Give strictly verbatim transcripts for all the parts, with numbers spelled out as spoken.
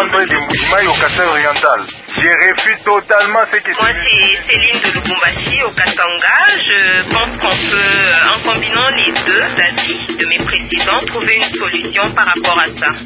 Centre de Mbujimayi au Kasai oriental. Je refuse totalement ce que... Moi, c'est Céline de Lubumbashi au Katanga. Je pense qu'on peut, en combinant les deux avis de mes précédents, trouver une solution par rapport à ça.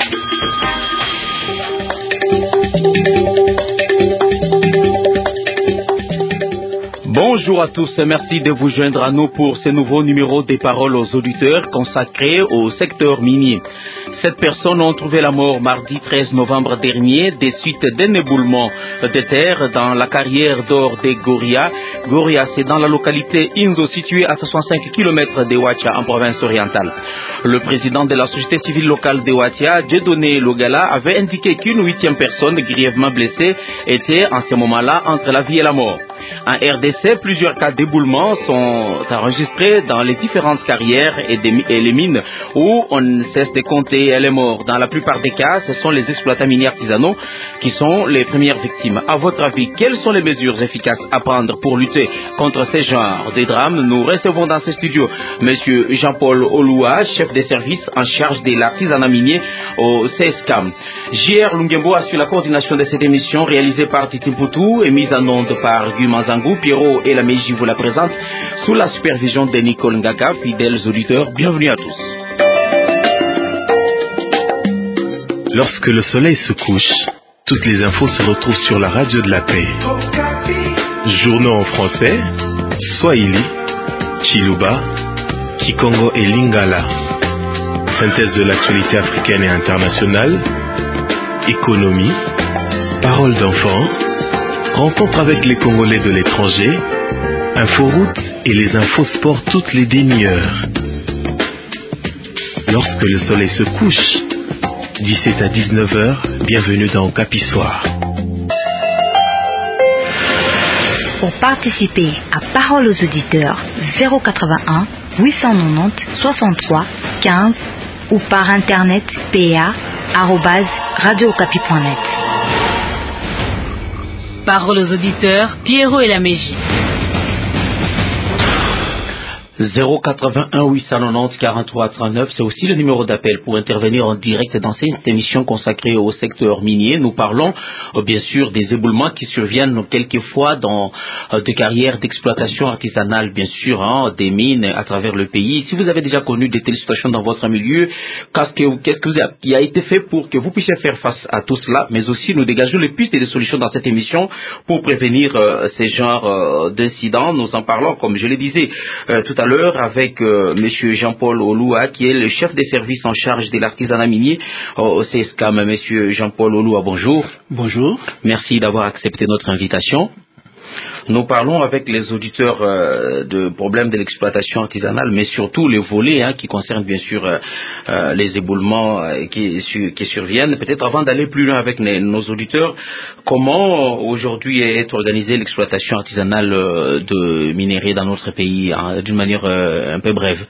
Bonjour à tous et merci de vous joindre à nous pour ce nouveau numéro des paroles aux auditeurs consacré au secteur minier. Sept personnes ont trouvé la mort mardi treize novembre dernier des suites d'un éboulement de terre dans la carrière d'or des Goria. Goria, c'est dans la localité Inzo, située à soixante-cinq kilomètres de Ouacha en province orientale. Le président de la société civile locale de Ouacha, Dieudonné Logala, avait indiqué qu'une huitième personne grièvement blessée était en ce moment-là entre la vie et la mort. En R D C, plusieurs cas d'éboulement sont enregistrés dans les différentes carrières et, des, et les mines où on ne cesse de compter les morts. Dans la plupart des cas, ce sont les exploitants miniers artisanaux qui sont les premières victimes. À votre avis, quelles sont les mesures efficaces à prendre pour lutter contre ces genres de drames? Nous recevons dans ce studio M. Jean-Paul Oloua, chef des services en charge de l'artisanat minier au C S C A M. J R Lungembo assure la coordination de cette émission réalisée par Titi Mpoutou et mise en onde par Guy Manzangou. Pierrot et la Meiji vous la présentent sous la supervision de Nicole Ngaga. Fidèles auditeurs, bienvenue à tous. Lorsque le soleil se couche, toutes les infos se retrouvent sur la radio de la paix. Journaux en français, Swahili, Chiluba, Kikongo et Lingala. Synthèse de l'actualité africaine et internationale, économie, paroles d'enfants, rencontre avec les Congolais de l'étranger, inforoute et les infos sport toutes les demi-heures. Lorsque le soleil se couche, dix-sept à dix-neuf heures, bienvenue dans Okapi Soir. Pour participer à Paroles aux auditeurs, zéro quatre-vingt-un huit cent quatre-vingt-dix soixante-trois quinze ou par internet p a arobase radio okapi point net. Paroles aux auditeurs, Pierrot et la Meiji. zéro quatre-vingt-un huit cent quatre-vingt-dix quarante-trois trente-neuf, c'est aussi le numéro d'appel pour intervenir en direct dans cette émission consacrée au secteur minier. Nous parlons euh, bien sûr des éboulements qui surviennent quelquefois dans euh, des carrières d'exploitation artisanale, bien sûr, hein, des mines à travers le pays. Si vous avez déjà connu des telles situations dans votre milieu, qu'est-ce que, qu'est-ce que vous a, qui a été fait pour que vous puissiez faire face à tout cela, mais aussi nous dégageons les pistes et les solutions dans cette émission pour prévenir euh, ces genres euh, d'incidents. Nous en parlons, comme je le disais euh, tout à l'heure, avec euh, M. Jean-Paul Oloua, qui est le chef des services en charge de l'artisanat minier euh, au C S C A M. M. Jean-Paul Oloua, bonjour. Bonjour. Merci d'avoir accepté notre invitation. Nous parlons avec les auditeurs euh, de problèmes de l'exploitation artisanale, mais surtout les volets hein, qui concernent bien sûr euh, euh, les éboulements euh, qui, su, qui surviennent. Peut-être avant d'aller plus loin avec les, nos auditeurs, comment euh, aujourd'hui est organisée l'exploitation artisanale euh, de minerais dans notre pays, hein, d'une manière euh, un peu brève?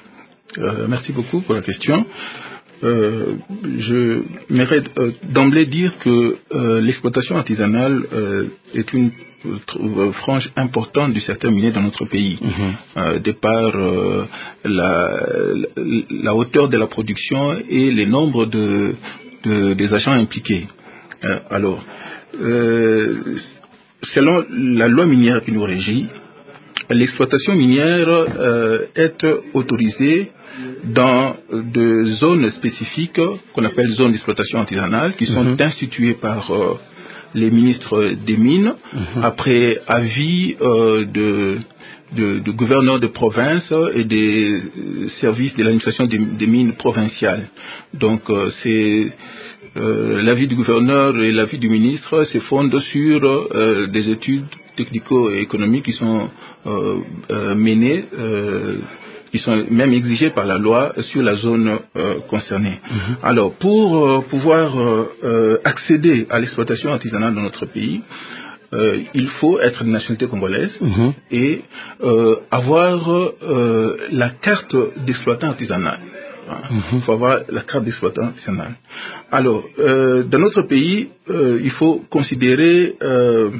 euh, Merci beaucoup pour la question. Euh, je m'aimerais euh, d'emblée dire que euh, l'exploitation artisanale euh, est une euh, frange importante du secteur minier dans notre pays, mm-hmm. euh, de par euh, la, la hauteur de la production et les nombres de, de, des agents impliqués. Euh, alors, euh, selon la loi minière qui nous régit, l'exploitation minière euh, est autorisée dans de zones spécifiques qu'on appelle zones d'exploitation artisanale qui sont mmh. instituées par euh, les ministres des Mines mmh. après avis euh, de, de, de gouverneurs de province et des services de l'administration des, des mines provinciales. Donc euh, c'est euh, l'avis du gouverneur et l'avis du ministre se fondent sur euh, des études technico-économiques qui sont euh, euh, menées euh, qui sont même exigés par la loi sur la zone euh, concernée. Mmh. Alors, pour euh, pouvoir euh, accéder à l'exploitation artisanale dans notre pays, euh, il faut être de nationalité congolaise mmh. et euh, avoir euh, la carte d'exploitant artisanal. Il mmh. faut avoir la carte d'exploitant artisanal. Alors, euh, dans notre pays, euh, il faut considérer euh,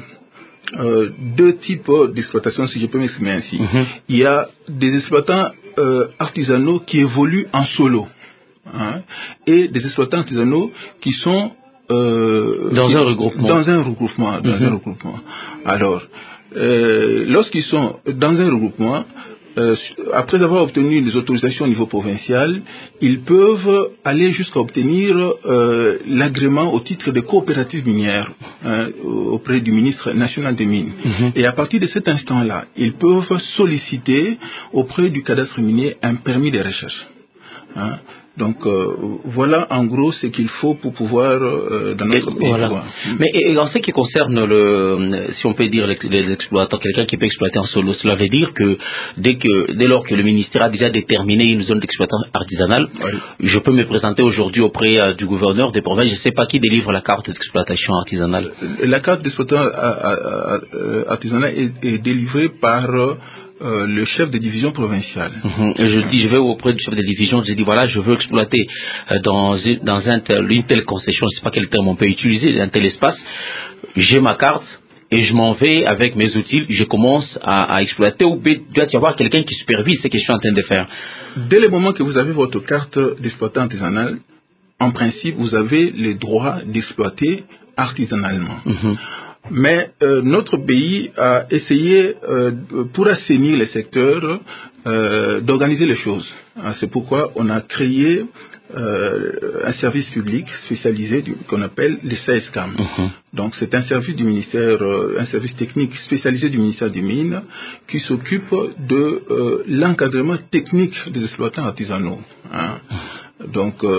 Euh, deux types d'exploitation, si je peux m'exprimer ainsi. Mm-hmm. Il y a des exploitants euh, artisanaux qui évoluent en solo hein, et des exploitants artisanaux qui sont euh, dans un regroupement. Dans un regroupement. Dans mm-hmm. un regroupement. Alors, euh, lorsqu'ils sont dans un regroupement, Euh, après avoir obtenu les autorisations au niveau provincial, ils peuvent aller jusqu'à obtenir euh, l'agrément au titre de coopérative minière hein, auprès du ministre national des Mines. Mm-hmm. Et à partir de cet instant-là, ils peuvent solliciter auprès du cadastre minier un permis de recherche. Hein. Donc euh, voilà en gros ce qu'il faut pour pouvoir euh, dans notre et, pays. Voilà. Pouvoir. Mais et, et en ce qui concerne le, si on peut dire l'exploitant, quelqu'un qui peut exploiter en solo, cela veut dire que dès que dès lors que le ministère a déjà déterminé une zone d'exploitation artisanale, oui. je peux me présenter aujourd'hui auprès euh, du gouverneur des provinces. Je ne sais pas qui délivre la carte d'exploitation artisanale. La carte d'exploitation artisanale est, est délivrée par euh, Euh, le chef de division provinciale. Mmh. Je dis, je vais auprès du chef de division, je dis voilà, je veux exploiter euh, dans, une, dans un tel, une telle concession, je ne sais pas quel terme on peut utiliser, un tel espace, j'ai ma carte et je m'en vais avec mes outils, je commence à, à exploiter ou il doit y avoir quelqu'un qui supervise ce que je suis en train de faire. Dès le moment que vous avez votre carte d'exploitant artisanal, en principe, vous avez le droit d'exploiter artisanalement. Mmh. Mais euh, notre pays a essayé, euh, pour assainir les secteurs, euh, d'organiser les choses. C'est pourquoi on a créé euh, un service public spécialisé du, qu'on appelle les S A E S C A M. Uh-huh. Donc c'est un service du ministère, euh, un service technique spécialisé du ministère des Mines qui s'occupe de euh, l'encadrement technique des exploitants artisanaux. Hein. Donc, euh,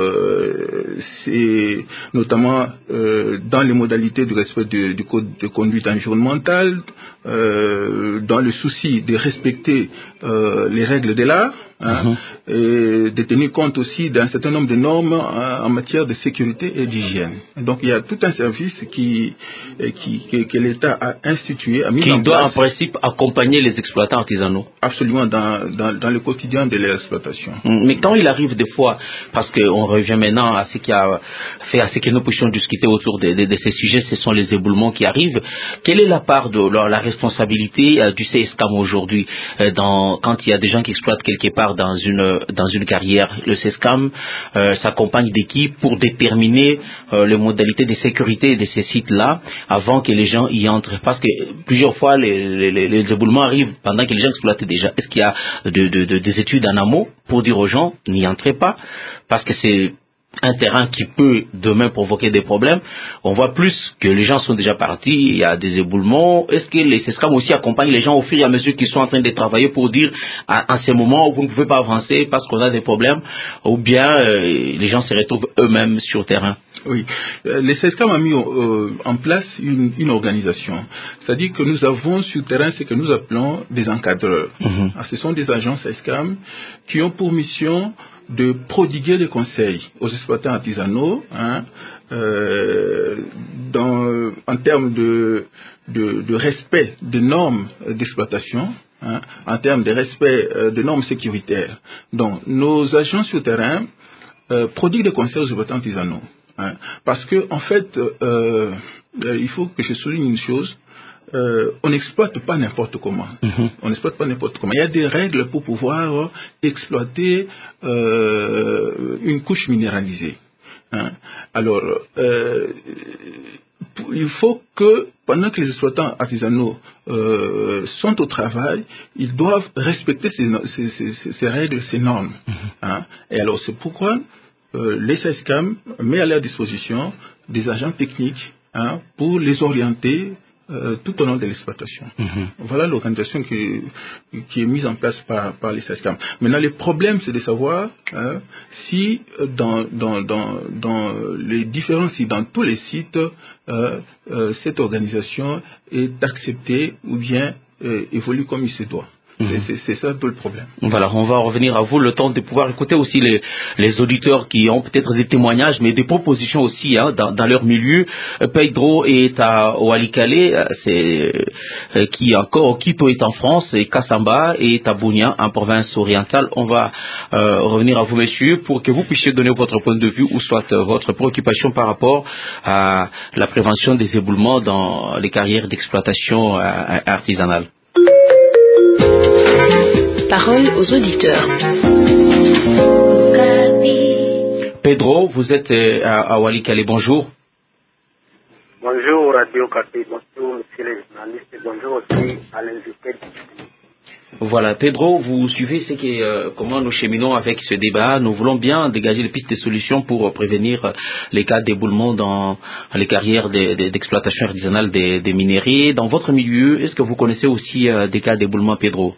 c'est notamment euh, dans les modalités du respect du, du code de conduite environnementale, euh, dans le souci de respecter euh, les règles de l'art, hein, mm-hmm. et de tenir compte aussi d'un certain nombre de normes hein, en matière de sécurité et d'hygiène. Donc, il y a tout un service qui, qui, qui que l'État a institué, a mis qui en doit place, en principe accompagner les exploitants artisanaux. Absolument, dans, dans, dans le quotidien de l'exploitation. Mais quand il arrive des fois, parce qu'on revient maintenant à ce qui a fait, à ce que nous puissions discuter autour de, de, de ces sujets, ce sont les éboulements qui arrivent. Quelle est la part de la, la responsabilité euh, du C S C A M aujourd'hui euh, dans, quand il y a des gens qui exploitent quelque part dans une, dans une carrière? Le C S C A M euh, s'accompagne d'équipes pour déterminer euh, les modalités de sécurité de ces sites-là avant que les gens y entrent. Parce que plusieurs fois, les, les, les éboulements arrivent pendant que les gens exploitent déjà. Est-ce qu'il y a de, de, de, des études en amont pour dire aux gens, n'y entrez pas? Parce que c'est un terrain qui peut demain provoquer des problèmes. On voit plus que les gens sont déjà partis, il y a des éboulements. Est-ce que les C S C A M aussi accompagnent les gens au fur et à mesure qu'ils sont en train de travailler pour dire à, à ces moments où vous ne pouvez pas avancer parce qu'on a des problèmes, ou bien euh, les gens se retrouvent eux-mêmes sur terrain? Oui, les C S C A M a mis euh, en place une, une organisation. C'est-à-dire que nous avons sur le terrain ce que nous appelons des encadreurs. Mm-hmm. Alors, ce sont des agents C S C A M qui ont pour mission de prodiguer des conseils aux exploitants artisanaux hein, euh, dans, en termes de, de, de respect des normes d'exploitation, hein, en termes de respect euh, des normes sécuritaires. Donc, nos agents sur le terrain euh, prodiguent des conseils aux exploitants artisanaux. Hein, parce que, en fait, euh, euh, il faut que je souligne une chose. Euh, on n'exploite pas n'importe comment. Mm-hmm. On n'exploite pas n'importe comment. Il y a des règles pour pouvoir exploiter euh, une couche minéralisée. Hein. Alors, euh, il faut que pendant que les exploitants artisanaux euh, sont au travail, ils doivent respecter ces, ces, ces, ces règles, ces normes. Mm-hmm. Hein. Et alors, c'est pourquoi euh, les S A E S C A M met à leur disposition des agents techniques hein, pour les orienter Euh, tout au long de l'exploitation. Mm-hmm. Voilà l'organisation qui, qui est mise en place par, par les S A E S C A M. Maintenant, le problème, c'est de savoir hein, si dans, dans, dans, dans les différents sites, dans tous les sites, euh, euh, cette organisation est acceptée ou bien euh, évolue comme il se doit. C'est, c'est ça tout le problème. Voilà, on va revenir à vous le temps de pouvoir écouter aussi les, les auditeurs qui ont peut-être des témoignages, mais des propositions aussi hein, dans, dans leur milieu. Pedro est à Walikale, c'est euh, qui encore Quito est en France, et Kassamba est à Bunia en province orientale. On va euh, revenir à vous, messieurs, pour que vous puissiez donner votre point de vue ou soit euh, votre préoccupation par rapport à la prévention des éboulements dans les carrières d'exploitation euh, artisanale. Parole aux auditeurs. Pedro, vous êtes à, à Walikale, bonjour. Bonjour Radio Capi, bonjour monsieur le journaliste, bonjour aussi à l'invité. Voilà, Pedro, vous suivez ce qui est, euh, comment nous cheminons avec ce débat. Nous voulons bien dégager les pistes de solutions pour euh, prévenir euh, les cas d'éboulement dans les carrières de, de, d'exploitation artisanale des, des minerais. Dans votre milieu, est-ce que vous connaissez aussi euh, des cas d'éboulement, Pedro?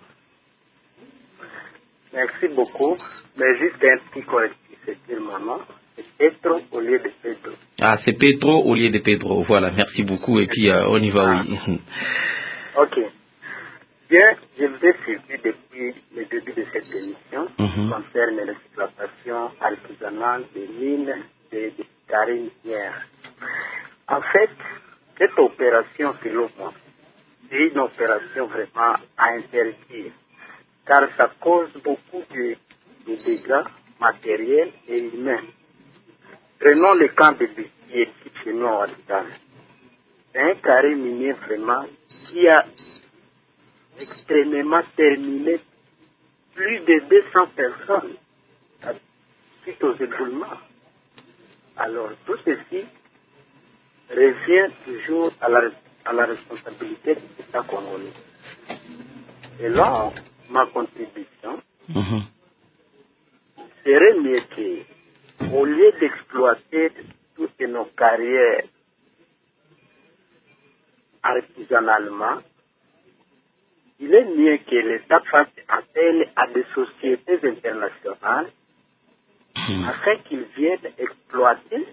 Merci beaucoup, mais juste un petit correctif, c'est mon nom. C'est Petro au lieu de Pedro. Ah, c'est Pedro au lieu de Pedro. Voilà, merci beaucoup. Et puis, euh, on y va, ah. oui. Ok. Bien, je vous ai suivi depuis le début de cette émission qui Mm-hmm. concerne l'exploitation artisanale des mines et des carrés minières. En fait, cette opération, selon moi, c'est une opération vraiment à interdire, car ça cause beaucoup de, de dégâts matériels et humains. Prenons le camp de Bussier, qui chez nous en Ouattara. C'est un carré minier vraiment qui a extrêmement terminé plus de deux cents personnes suite aux éboulements. Alors, tout ceci revient toujours à la, à la responsabilité de l'État congolais. Et là, ma contribution Mm-hmm. serait mieux que, au lieu d'exploiter toutes nos carrières artisanalement, il est mieux que l'État fasse appel à des sociétés internationales Mm-hmm. afin qu'ils viennent exploiter.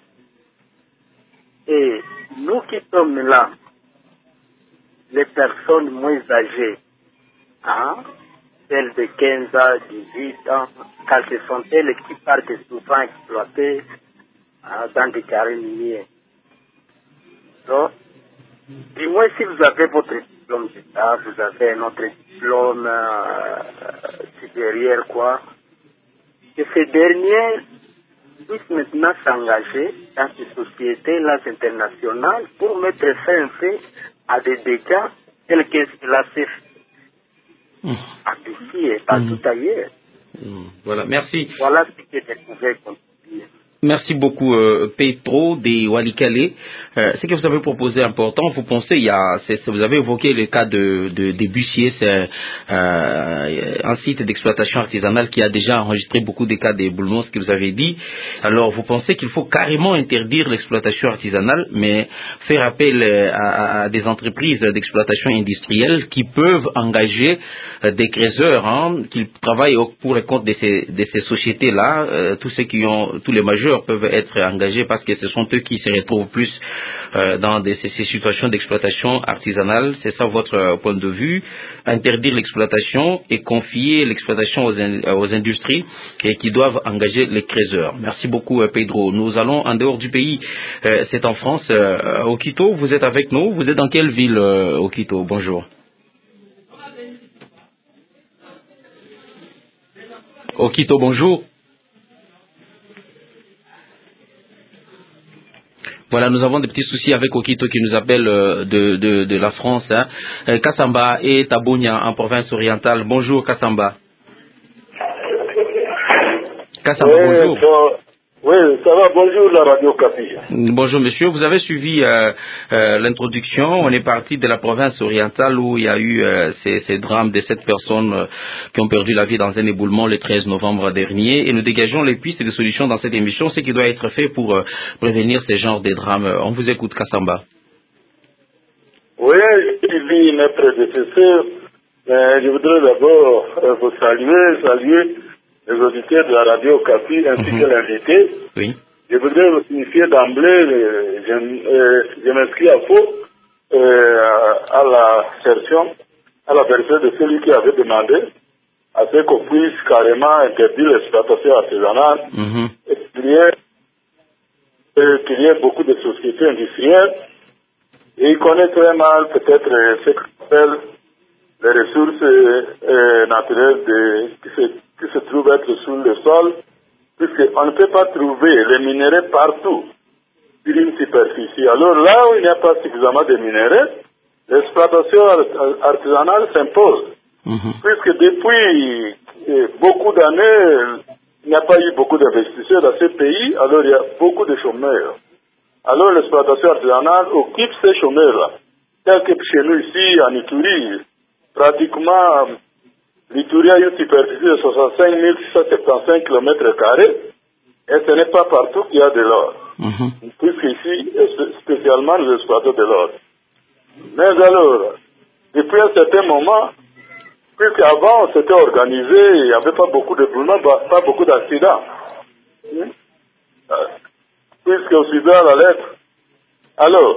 Et nous qui sommes là, les personnes moins âgées, hein, celles de quinze ans, dix-huit ans, car ce sont elles qui partent souvent exploiter hein, dans des carrés miniers. Donc, du moins si vous avez votre diplôme d'État, vous avez un autre diplôme euh, supérieur, quoi, que ces derniers puissent maintenant s'engager dans ces sociétés-là internationales pour mettre fin, fin à des dégâts tels que cela s'est fait Mm-hmm. à Bussy et partout Mm-hmm. ailleurs. Mm. Voilà, merci. Voilà ce que je pouvais contribuer. Merci beaucoup, euh, Petro de Walikale. Euh, ce que vous avez proposé est important. Vous pensez, il y a, c'est, vous avez évoqué le cas de, de, de Bussier, c'est euh, un site d'exploitation artisanale qui a déjà enregistré beaucoup de cas d'éboulement, ce que vous avez dit. Alors, vous pensez qu'il faut carrément interdire l'exploitation artisanale, mais faire appel à, à des entreprises d'exploitation industrielle qui peuvent engager euh, des creuseurs, hein, qui travaillent pour le compte de ces, de ces sociétés-là, euh, tous ceux qui ont, tous les majeurs peuvent être engagés parce que ce sont eux qui se retrouvent plus euh, dans des, ces, ces situations d'exploitation artisanale. C'est ça votre euh, point de vue. Interdire l'exploitation et confier l'exploitation aux, in, aux industries et qui doivent engager les creuseurs. Merci beaucoup, euh, Pedro. Nous allons en dehors du pays. Euh, c'est en France. Euh, au Quito, vous êtes avec nous. Vous êtes dans quelle ville, euh, au Quito? Bonjour. Au Quito, bonjour. Voilà, nous avons des petits soucis avec Okito qui nous appelle euh, de, de, de la France. Hein. Euh, Kassamba et Tabonia en province orientale. Bonjour Kassamba. Kassamba, oui, bonjour. Ça, oui, ça va, bonjour la Radio Capi. Bonjour monsieur, vous avez suivi euh, euh, l'introduction. On est parti de la province orientale où il y a eu euh, ces, ces drames de sept personnes euh, qui ont perdu la vie dans un éboulement le treize novembre dernier. Et nous dégageons les pistes de solutions dans cette émission, ce qui doit être fait pour euh, prévenir ces genres de drames. On vous écoute Kassamba. Oui, j'ai suivi mes prédécesseurs. Mais je voudrais d'abord euh, vous saluer, saluer les auditeurs de la Radio Capi ainsi mm-hmm. que l'invité. Oui. Je voudrais vous signifier d'emblée, euh, je, euh, je m'inscris à faux euh, à la version, à la version de celui qui avait demandé à ce qu'on puisse carrément interdire l'exploitation artisanale mm-hmm. et qu'il y ait, euh, qu'il y ait beaucoup de sociétés industrielles. Et il connaît très mal peut-être euh, ce qu'on appelle les ressources euh, naturelles de, qui, se, qui se trouvent être sous le sol, puisqu'on ne peut pas trouver les minéraux partout sur une superficie. Alors là où il n'y a pas suffisamment de minéraux, l'exploitation artisanale s'impose. Mm-hmm. Puisque depuis euh, beaucoup d'années, il n'y a pas eu beaucoup d'investisseurs dans ce pays, alors il y a beaucoup de chômeurs. alors l'exploitation artisanale occupe ces chômeurs-là. Tel que chez nous ici, en Ituri, pratiquement, l'Ituri a une superficie de soixante-cinq mille six cent soixante-quinze kilomètres carrés, et ce n'est pas partout qu'il y a de l'or. Mm-hmm. Puisqu'ici, spécialement, nous exploitons de l'or. Mais alors, depuis un certain moment, puisqu'avant, on s'était organisé, il n'y avait pas beaucoup de problèmes, pas beaucoup d'accidents. Hmm? Euh, puisqu'on suivait à la lettre. Alors,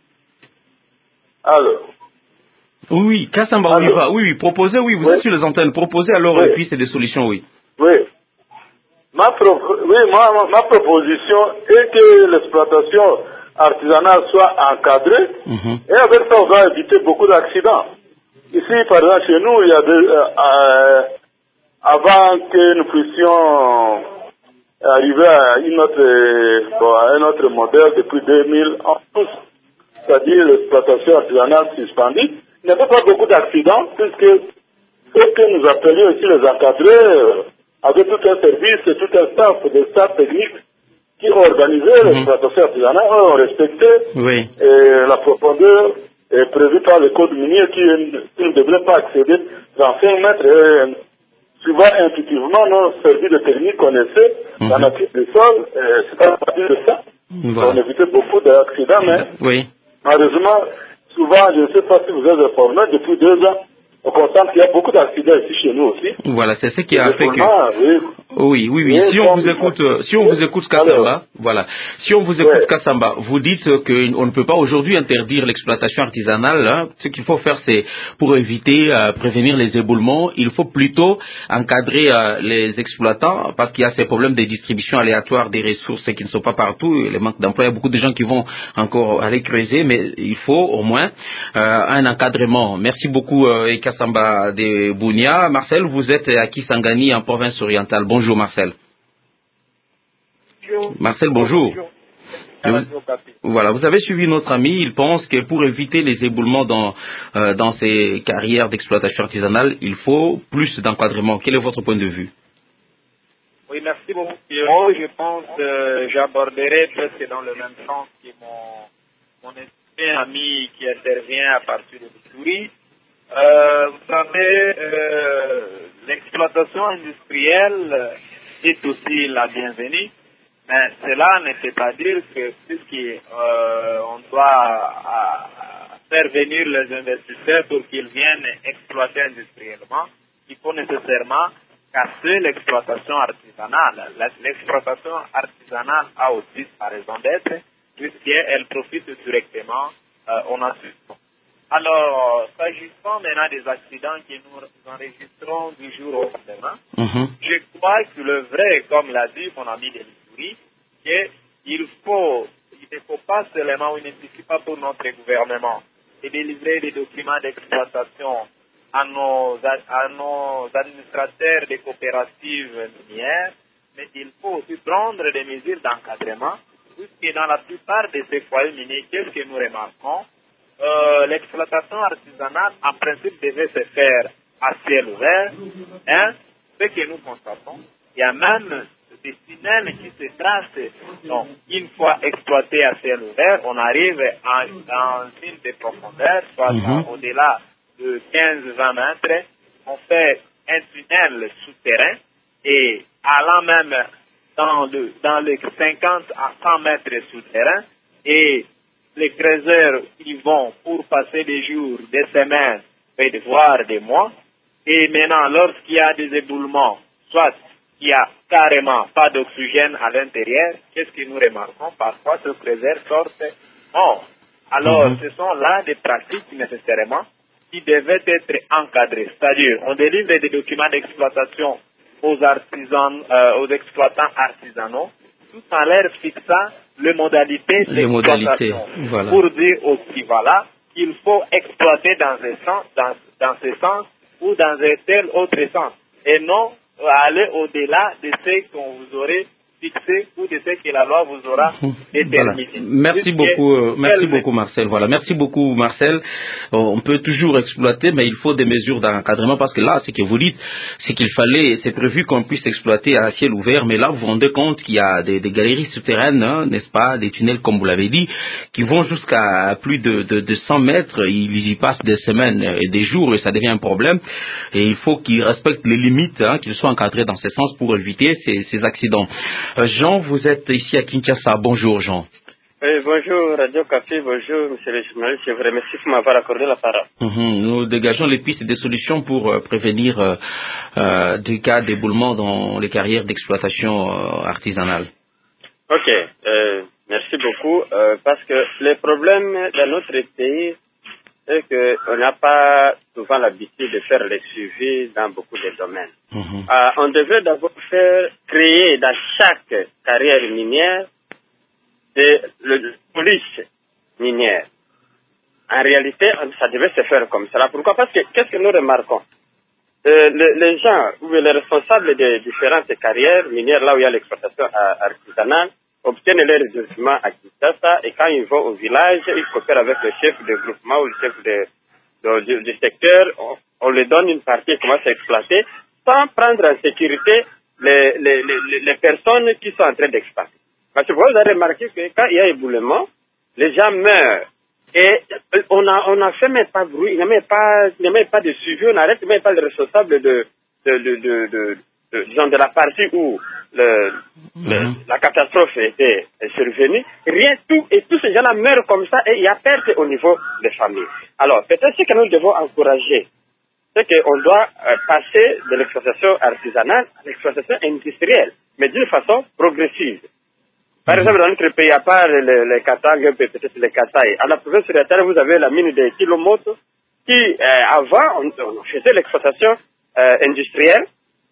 alors. Oui, Kassamba, on y va. Oui, oui, proposez, oui, vous oui. êtes sur les antennes. Proposez alors, oui. Et puis c'est des solutions, oui. Oui. Ma, pro oui, ma, ma, ma proposition est que l'exploitation artisanale soit encadrée, mm-hmm. et avec ça, on va éviter beaucoup d'accidents. Ici, par exemple, chez nous, il y a de, euh, euh, avant que nous puissions arriver à, une autre, euh, bon, à un autre modèle depuis deux mille onze, c'est-à-dire l'exploitation artisanale suspendue, il n'y avait pas beaucoup d'accidents, puisque ce que nous appelions ici les encadrés, euh, avaient tout un service, tout un staff, des staffs techniques qui ont organisé mm-hmm. l'exploitation artisanale, ont respecté oui. euh, la profondeur est prévu par le code minier qui, qui ne devrait pas accéder trente-cinq mètres. Et, souvent, intuitivement, nos services de technique connaissaient mm-hmm. la nature du sol. C'est à partir de ça voilà. On évitait beaucoup d'accidents, mais oui. malheureusement, souvent, je ne sais pas si vous êtes informés, depuis deux ans, on constate qu'il y a beaucoup d'accidents ici chez nous aussi. Voilà, c'est ce qui a fait que... Oui, oui, oui. oui. Si on vous écoute, si on vous écoute Kassamba, voilà. Si on vous écoute ouais. Kassamba, vous dites qu'on ne peut pas aujourd'hui interdire l'exploitation artisanale. Hein. Ce qu'il faut faire, c'est pour éviter, euh, prévenir les éboulements, il faut plutôt encadrer euh, les exploitants parce qu'il y a ces problèmes de distribution aléatoire des ressources qui ne sont pas partout, les manques d'emploi. Il y a beaucoup de gens qui vont encore aller creuser, mais il faut au moins euh, un encadrement. Merci beaucoup, euh, Kassamba de Bunia. Marcel, vous êtes à Kisangani en province orientale. Bonjour Marcel. Bonjour. Marcel, bonjour. bonjour. Vous, voilà, vous avez suivi notre ami. Il pense que pour éviter les éboulements dans, euh, dans ces carrières d'exploitation artisanale, il faut plus d'encadrement. Quel est votre point de vue? Oui, merci beaucoup. Moi, je pense que euh, j'aborderai presque dans le même sens que mon, mon ami qui intervient à partir de Souris. Euh, vous savez, euh, l'exploitation industrielle est aussi la bienvenue, mais cela ne veut pas dire que puisqu'on euh, doit euh, faire venir les investisseurs pour qu'ils viennent exploiter industriellement, il faut nécessairement casser l'exploitation artisanale. L'exploitation artisanale a aussi sa raison d'être, puisqu'elle profite directement euh, aux nations. Alors, s'agissant maintenant des accidents que nous enregistrons du jour au lendemain, mm-hmm. je crois que le vrai, comme l'a dit mon ami de l'Ituri, qu'il faut, il ne faut pas seulement, il ne suffit pas pour notre gouvernement de délivrer des documents d'exploitation à nos, à nos administrateurs des coopératives minières, mais il faut aussi prendre des mesures d'encadrement, puisque dans la plupart de ces foyers miniers, qu'est-ce que nous remarquons? Euh, l'exploitation artisanale, en principe, devait se faire à ciel ouvert. Hein? Ce que nous constatons, il y a même des tunnels qui se tracent. Donc, une fois exploité à ciel ouvert, on arrive en, dans une des profondeurs, soit mm-hmm. au-delà de quinze à vingt mètres. On fait un tunnel souterrain et allant même dans le, dans les cinquante à cent mètres souterrains et les creuseurs y vont pour passer des jours, des semaines, voire des mois. Et maintenant, lorsqu'il y a des éboulements, soit il n'y a carrément pas d'oxygène à l'intérieur, qu'est-ce que nous remarquons? Parfois, ce creuseur sort mort. Alors, mm-hmm. ce sont là des pratiques nécessairement qui devaient être encadrées. C'est-à-dire, on délivre des documents d'exploitation aux artisans, euh, aux exploitants artisanaux, tout en leur fixant les modalités d'exploitation. Voilà. Pour dire aussi, voilà, qu'il faut exploiter dans ce sens, dans, dans ce sens ou dans un tel autre sens. Et non aller au-delà de ce qu'on vous aurait fixé ou de ce que la loi vous aura déterminé. Voilà. Merci beaucoup, euh, merci beaucoup Marcel. Voilà, merci beaucoup Marcel. Euh, on peut toujours exploiter, mais il faut des mesures d'encadrement parce que là, ce que vous dites, c'est qu'il fallait, c'est prévu qu'on puisse exploiter à ciel ouvert, mais là, vous vous rendez compte qu'il y a des, des galeries souterraines, hein, n'est-ce pas, des tunnels comme vous l'avez dit, qui vont jusqu'à plus de, de, de cent mètres. Ils y passent des semaines et des jours et ça devient un problème. Et il faut qu'ils respectent les limites, hein, qu'ils soient encadrés dans ce sens pour éviter ces, ces accidents. Euh, Jean, vous êtes ici à Kinshasa. Bonjour Jean. Oui, bonjour Radio Café, bonjour monsieur le journaliste, je vous remercie pour m'avoir accordé la parole. Mmh, nous dégageons les pistes et des solutions pour euh, prévenir euh, euh, des cas d'éboulement dans les carrières d'exploitation euh, artisanale. Ok, euh, merci beaucoup, euh, parce que le problème dans notre pays, c'est qu'on n'a pas souvent l'habitude de faire les suivis dans beaucoup de domaines. Mmh. Euh, on devrait d'abord faire créer dans chaque carrière minière de la police minière. En réalité, ça devait se faire comme cela. Pourquoi? Parce que qu'est-ce que nous remarquons? euh, les, les gens ou les responsables des différentes carrières minières, là où il y a l'exploitation artisanale, obtiennent leurs documents à Kinshasa et quand ils vont au village, ils coopèrent avec le chef de groupement ou le chef de, de, du, du secteur, on, on leur donne une partie et commence à exploiter sans prendre en sécurité les, les, les, les personnes qui sont en train d'exploiter. Parce que vous avez remarqué que quand il y a éboulement, les gens meurent. Et on n'a on a fait même pas de bruit, il n'y a même pas, il n'y a même pas de suivi, on n'arrête même pas le responsable de, de, de, de, de, de, disons, de la partie où le, mm-hmm. le, la catastrophe était survenue. Rien, tout, et tous ces gens-là meurent comme ça et il y a perte au niveau des familles. Alors, peut-être ce que nous devons encourager, c'est qu'on doit euh, passer de l'exploitation artisanale à l'exploitation industrielle, mais d'une façon progressive. Par exemple, dans notre pays, à part les, les Katanga, peut-être les Kasaï, à la province de Terre, vous avez la mine de Kilomoto, qui, euh, avant, on, on faisait l'exploitation euh, industrielle,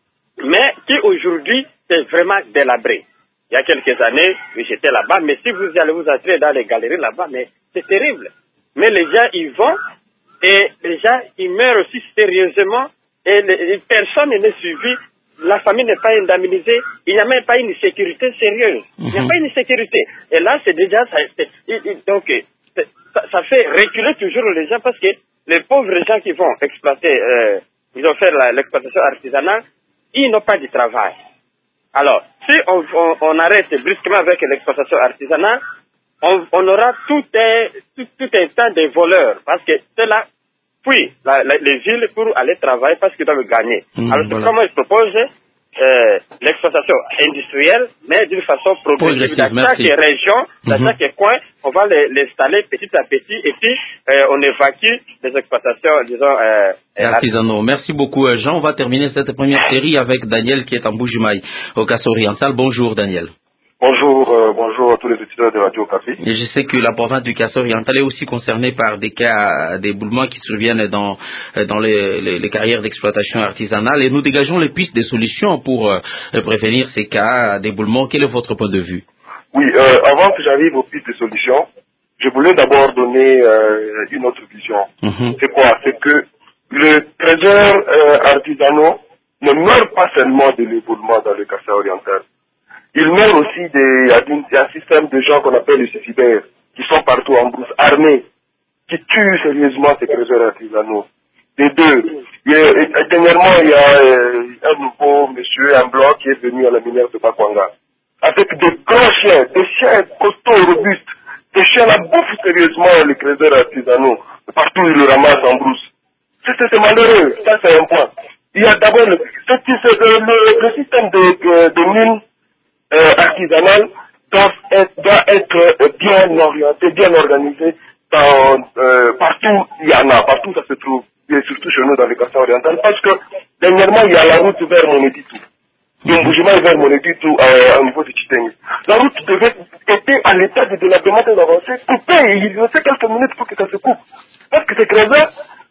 mais qui aujourd'hui, c'est vraiment délabré. Il y a quelques années, j'étais là-bas, mais si vous allez vous entrer dans les galeries là-bas, mais c'est terrible. Mais les gens y vont, et les gens, ils meurent aussi sérieusement, et les, les personne n'est suivie. La famille n'est pas indemnisée, il n'y a même pas une sécurité sérieuse. Il n'y a pas une sécurité. Et là, c'est déjà, ça, c'est, donc, c'est, ça, ça fait reculer toujours les gens parce que les pauvres gens qui vont exploiter, euh, ils vont faire la, l'exploitation artisanale, ils n'ont pas de travail. Alors, si on, on, on arrête brusquement avec l'exploitation artisanale, on, on aura tout un, tout, tout un tas de voleurs parce que c'est là. Puis, la, la, les villes pour aller travailler parce qu'ils doivent gagner. Mmh, Alors, voilà. Comment je propose euh, l'exploitation industrielle, mais d'une façon progressive. Dans chaque région, dans mmh. chaque coin, on va les, l'installer petit à petit et puis euh, on évacue les exploitations, disons... Euh, artisanaux. Merci beaucoup, Jean. On va terminer cette première série avec Daniel qui est en Bujumaï, au Kasso Oriental. Bonjour, Daniel. Bonjour, euh, bonjour à tous les étudiants de Radio Café. Et je sais que la province du Kasso Oriental est aussi concernée par des cas d'éboulement qui surviennent dans, dans les, les, les carrières d'exploitation artisanale et nous dégageons les pistes des solutions pour euh, prévenir ces cas d'éboulement. Quel est votre point de vue? Oui, euh, avant que j'arrive aux pistes de solutions, je voulais d'abord donner euh, une autre vision. Mm-hmm. C'est quoi? C'est que les trésors euh, artisanaux ne meurent pas seulement de l'éboulement dans le Kasso Oriental. Il meurt aussi des, il y a un système de gens qu'on appelle les suicidaires, qui sont partout en brousse, armés, qui tuent sérieusement ces trésors artisanaux. Les deux. Il y a, et, dernièrement, il y a euh, un nouveau monsieur, un blanc, qui est venu à la minière de Bakwanga. Avec de grands chiens, des chiens costauds, robustes. Ces chiens-là bouffent sérieusement les trésors artisanaux. Partout, ils le ramassent en brousse. C'est, c'est malheureux. Ça, c'est un point. Il y a d'abord le, c'est, c'est, le, le, le système de, de, de mines Euh, artisanal doit être, doit être euh, bien orienté, bien organisé dans, euh, partout il y en a, partout ça se trouve, et surtout chez nous dans les Kasso orientales, parce que dernièrement il y a la route vers Moneditu, donc Bujumaï vers Moneditu euh, au niveau de Chitengi. La route devait être à l'état de délabrement très avancé, coupée, il restait quelques minutes pour que ça se coupe, parce que ces trésors,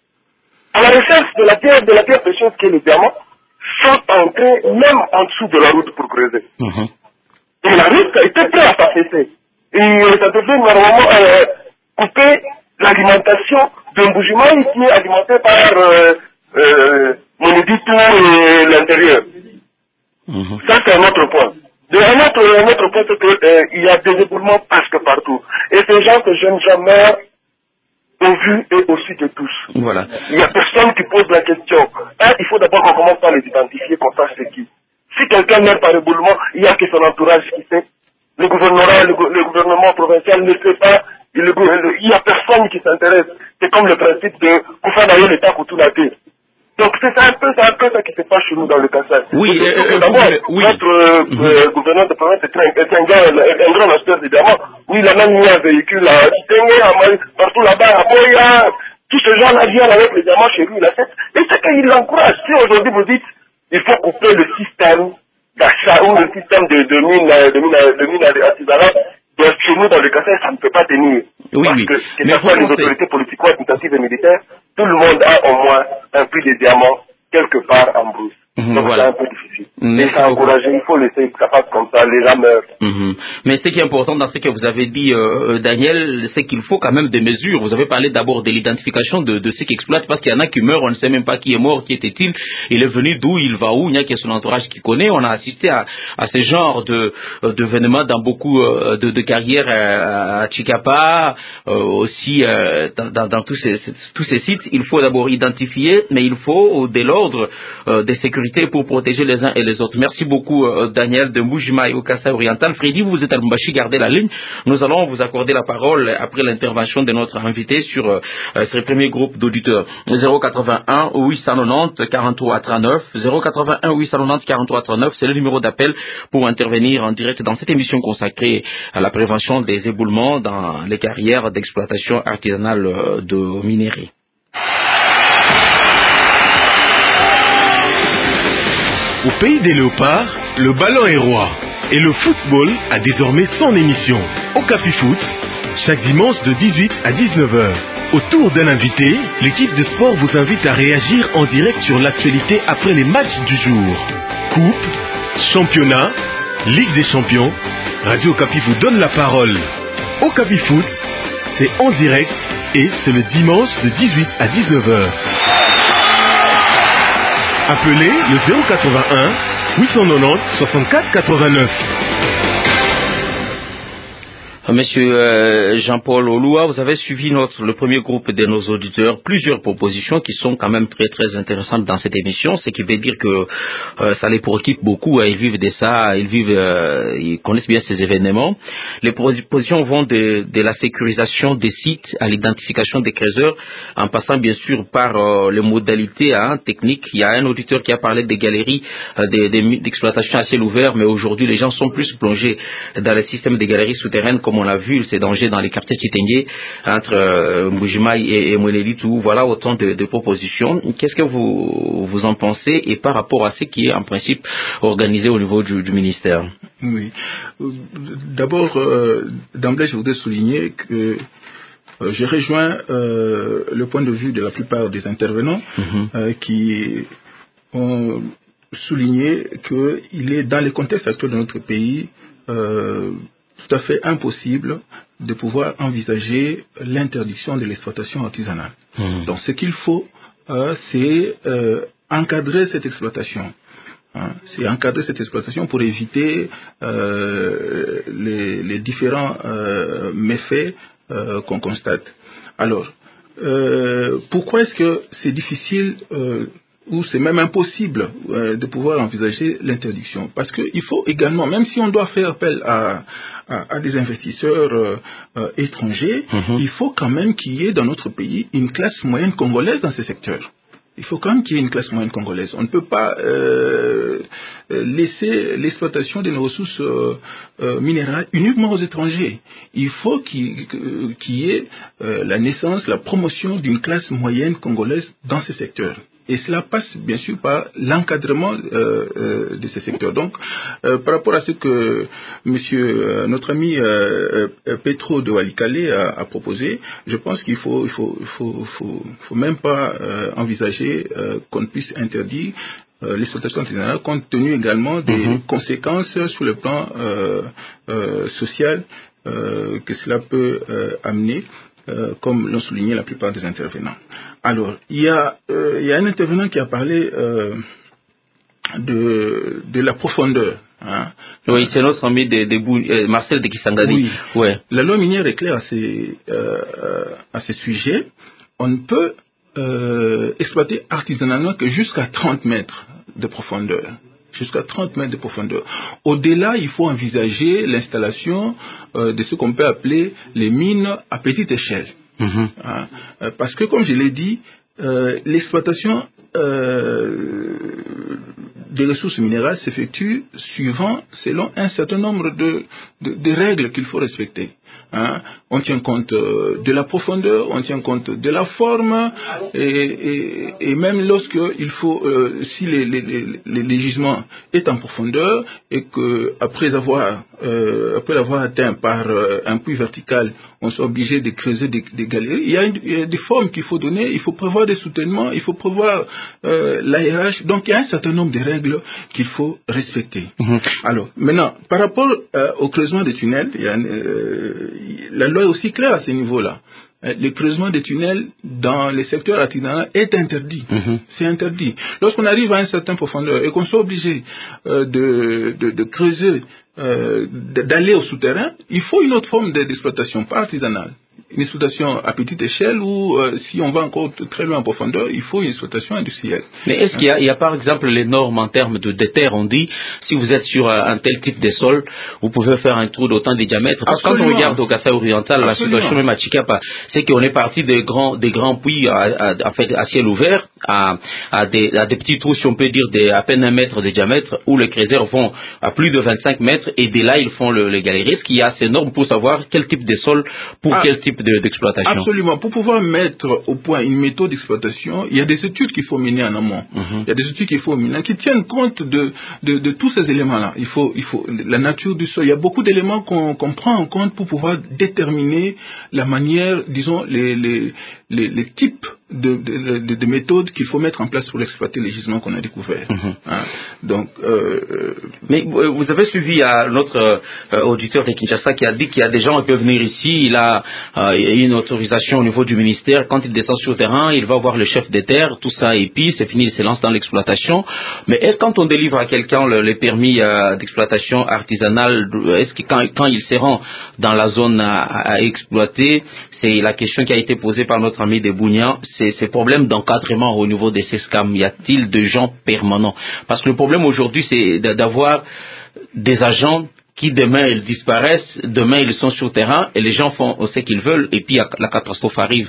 à la recherche de la pierre, de la pierre précieuse qui est le diamant, sont entrés même en dessous de la route pour creuser. Mm-hmm. Et la route était prête à s'affaisser. Et ça devait normalement euh, couper l'alimentation d'un Bujumaï qui est alimenté par euh, euh, Moneditu et l'intérieur. Mm-hmm. Ça, c'est un autre point. De un autre, un autre point, c'est qu'il euh, y a des éboulements presque partout. Et ces gens, ces jeunes gens meurent au vu et au su de tous. Voilà. Il n'y a personne qui pose la question. Un, il faut d'abord qu'on commence par les identifier, qu'on sache c'est qui. Si quelqu'un meurt par éboulement, il n'y a que son entourage qui sait. Le gouvernement, le, le gouvernement provincial ne sait pas. Il n'y a personne qui s'intéresse. C'est comme le principe de Koufanaye l'État Koutoulaté. Donc c'est un peu, c'est un peu ça qui se passe chez nous dans le Kassai. Oui, euh, euh, d'abord, oui. notre euh, mm-hmm. euh, gouverneur de province est un, est un, gars, un grand acheteur de diamants. Oui, il a même mis un véhicule à Chitengue, à Mali, partout là-bas, à Boya. Tous ces gens-là viennent avec les diamants chez lui. Il a fait. Et c'est qu'il l'encourage. Si aujourd'hui vous dites, il faut couper le système d'achat ou le système de, de mine, de mine, de mine artisanale, de chez nous dans le Kassai, ça ne peut pas tenir. Oui, Parce oui. que, que ce soit les autorités politico-administratives et militaires, tout le monde a au moins un prix de diamants quelque part en brousse. Mmh, Donc voilà. c'est un peu difficile. Mais il faut encourager, il faut laisser que ça passe comme ça, les gens meurent. Mmh. Mais ce qui est important dans ce que vous avez dit, euh, Daniel, c'est qu'il faut quand même des mesures. Vous avez parlé d'abord de l'identification de, de ceux qui exploitent, parce qu'il y en a qui meurent, on ne sait même pas qui est mort, qui était-il, il est venu d'où, il va où, il n'y a que son entourage qui connaît. On a assisté à, à ce genre de d'événements dans beaucoup euh, de, de carrières euh, à Chikapa, euh, aussi euh, dans, dans, dans tous, ces, tous ces sites. Il faut d'abord identifier, mais il faut de l'ordre euh, de sécurité pour protéger les uns et les autres. Merci beaucoup euh, Daniel de Mbujimayi au Kassai oriental. Freddy, vous êtes à Lubumbashi, gardez la ligne. Nous allons vous accorder la parole après l'intervention de notre invité sur euh, ce premier groupe d'auditeurs. zéro quatre-vingt-un huit cent quatre-vingt-dix quarante-trois trente-neuf zéro quatre-vingt-un huit cent quatre-vingt-dix quarante-trois trente-neuf, c'est le numéro d'appel pour intervenir en direct dans cette émission consacrée à la prévention des éboulements dans les carrières d'exploitation artisanale de minerais. Au pays des léopards, le ballon est roi et le football a désormais son émission. Okapi Foot, chaque dimanche de dix-huit à dix-neuf heures. Autour d'un invité, l'équipe de sport vous invite à réagir en direct sur l'actualité après les matchs du jour. Coupe, championnat, Ligue des champions, Radio Okapi vous donne la parole. Okapi Foot, c'est en direct et c'est le dimanche de dix-huit à dix-neuf heures. Appelez le zéro quatre-vingt-un huit cent quatre-vingt-dix soixante-quatre quatre-vingt-neuf. Monsieur euh, Jean-Paul Oloua, vous avez suivi notre, le premier groupe de nos auditeurs, plusieurs propositions qui sont quand même très très intéressantes dans cette émission, ce qui veut dire que euh, ça les préoccupe beaucoup, hein, ils vivent de ça, ils vivent, euh, ils connaissent bien ces événements. Les propositions vont de, de la sécurisation des sites à l'identification des creuseurs, en passant bien sûr par euh, les modalités hein, techniques. Il y a un auditeur qui a parlé des galeries euh, des, des, d'exploitation à ciel ouvert, mais aujourd'hui les gens sont plus plongés dans le système des galeries souterraines, comme on l'a vu, ces dangers dans les quartiers Chitengue, entre euh, Mbujimayi et, et Mwenelitu. Voilà autant de, de propositions. Qu'est-ce que vous, vous en pensez et par rapport à ce qui est en principe organisé au niveau du, du ministère? Oui. D'abord, euh, d'emblée, je voudrais souligner que euh, je rejoins euh, le point de vue de la plupart des intervenants mm-hmm. euh, qui ont souligné qu'il est dans le contexte actuel de notre pays euh, tout à fait impossible de pouvoir envisager l'interdiction de l'exploitation artisanale. Mmh. Donc ce qu'il faut, euh, c'est euh, encadrer cette exploitation. Hein, c'est encadrer cette exploitation pour éviter euh, les, les différents euh, méfaits euh, qu'on constate. Alors, euh, pourquoi est-ce que c'est difficile euh, ou c'est même impossible euh, de pouvoir envisager l'interdiction? Parce qu'il faut également, même si on doit faire appel à, à, à des investisseurs euh, euh, étrangers, mm-hmm. il faut quand même qu'il y ait dans notre pays une classe moyenne congolaise dans ces secteurs. Il faut quand même qu'il y ait une classe moyenne congolaise. On ne peut pas euh, laisser l'exploitation de nos ressources euh, euh, minérales uniquement aux étrangers. Il faut qu'il, qu'il y ait euh, la naissance, la promotion d'une classe moyenne congolaise dans ces secteurs. Et cela passe bien sûr par l'encadrement euh, euh, de ces secteurs. Donc, euh, par rapport à ce que monsieur, euh, notre ami euh, euh, Petro de Walikale a, a proposé, je pense qu'il faut, il faut, il faut, faut, faut même pas euh, envisager euh, qu'on puisse interdire euh, l'exploitation artisanale, compte tenu également des mm-hmm. conséquences sur le plan euh, euh, social euh, que cela peut euh, amener. Euh, comme l'ont souligné la plupart des intervenants. Alors, il y a, euh, il y a un intervenant qui a parlé euh, de, de la profondeur. Hein. Oui, c'est notre ami de, de Bou, euh, Marcel de Kisangani. Oui. Ouais. La loi minière est claire à ces, euh, à ces sujets. On ne peut euh, exploiter artisanalement que jusqu'à trente mètres de profondeur. Jusqu'à trente mètres de profondeur. Au-delà, il faut envisager l'installation euh, de ce qu'on peut appeler les mines à petite échelle. Mm-hmm. Hein, parce que, comme je l'ai dit, euh, l'exploitation euh, des ressources minérales s'effectue suivant, selon un certain nombre de, de, de règles qu'il faut respecter. Hein. On tient compte euh, de la profondeur, on tient compte de la forme, et, et, et même lorsque il faut, euh, si les, les, les, les gisements est en profondeur et que après avoir, euh, après l'avoir atteint par euh, un puits vertical, on soit obligé de creuser des, des galeries. Il y, a une, il y a des formes qu'il faut donner, il faut prévoir des soutènements, il faut prévoir euh, l'aérage. Donc il y a un certain nombre de règles qu'il faut respecter. Mmh. Alors maintenant, par rapport euh, au creusement des tunnels, il y a, euh, la loi est aussi claire à ce niveau-là. Le creusement des tunnels dans les secteurs artisanaux est interdit. Mmh. C'est interdit. Lorsqu'on arrive à une certaine profondeur et qu'on soit obligé euh, de, de, de creuser, euh, d'aller au souterrain, il faut une autre forme d'exploitation, pas artisanale. Une exploitation à petite échelle ou euh, si on va encore très loin en profondeur, il faut une exploitation industrielle. Mais est-ce qu'il y a, il y a par exemple les normes en termes de, de terre? On dit, si vous êtes sur un tel type de sol, vous pouvez faire un trou d'autant de diamètre. Parce que quand on regarde au Kasaï oriental, Absolument. La situation même à Chikapa, c'est qu'on est parti des grands, des grands puits à, à, à, fait, à ciel ouvert, à, à, des, à des petits trous, si on peut dire, de, à peine un mètre de diamètre, où les creuseurs vont à plus de vingt-cinq mètres, et de là, ils font le, les galeries. Est-ce qu'il y a ces normes pour savoir quel type de sol, pour ah. quel type de d'exploitation? Absolument. Pour pouvoir mettre au point une méthode d'exploitation, il y a des études qu'il faut mener en amont. Mm-hmm. Il y a des études qu'il faut mener qui tiennent compte de, de, de tous ces éléments-là. Il faut, il faut la nature du sol. Il y a beaucoup d'éléments qu'on, qu'on prend en compte pour pouvoir déterminer la manière, disons, les, les, les, les types de, de, de, de méthodes qu'il faut mettre en place pour exploiter les gisements qu'on a découverts. Mm-hmm. Hein? Donc, euh, mais vous avez suivi à notre euh, auditeur de Kinshasa qui a dit qu'il y a des gens qui peuvent venir ici. Il a euh, une autorisation au niveau du ministère. Quand il descend sur le terrain, il va voir le chef des terres, tout ça, et puis c'est fini, il se lance dans l'exploitation. Mais est-ce que quand on délivre à quelqu'un le, les permis euh, d'exploitation artisanale, est-ce que quand, quand il se rend dans la zone à, à exploiter, c'est la question qui a été posée par notre ami de Bougnan, c'est ces problèmes d'encadrement au niveau des SESCAM. Y a-t-il de gens permanents? Parce que le problème aujourd'hui, c'est d'avoir des agents qui demain ils disparaissent, demain ils sont sur le terrain et les gens font ce qu'ils veulent et puis la catastrophe arrive.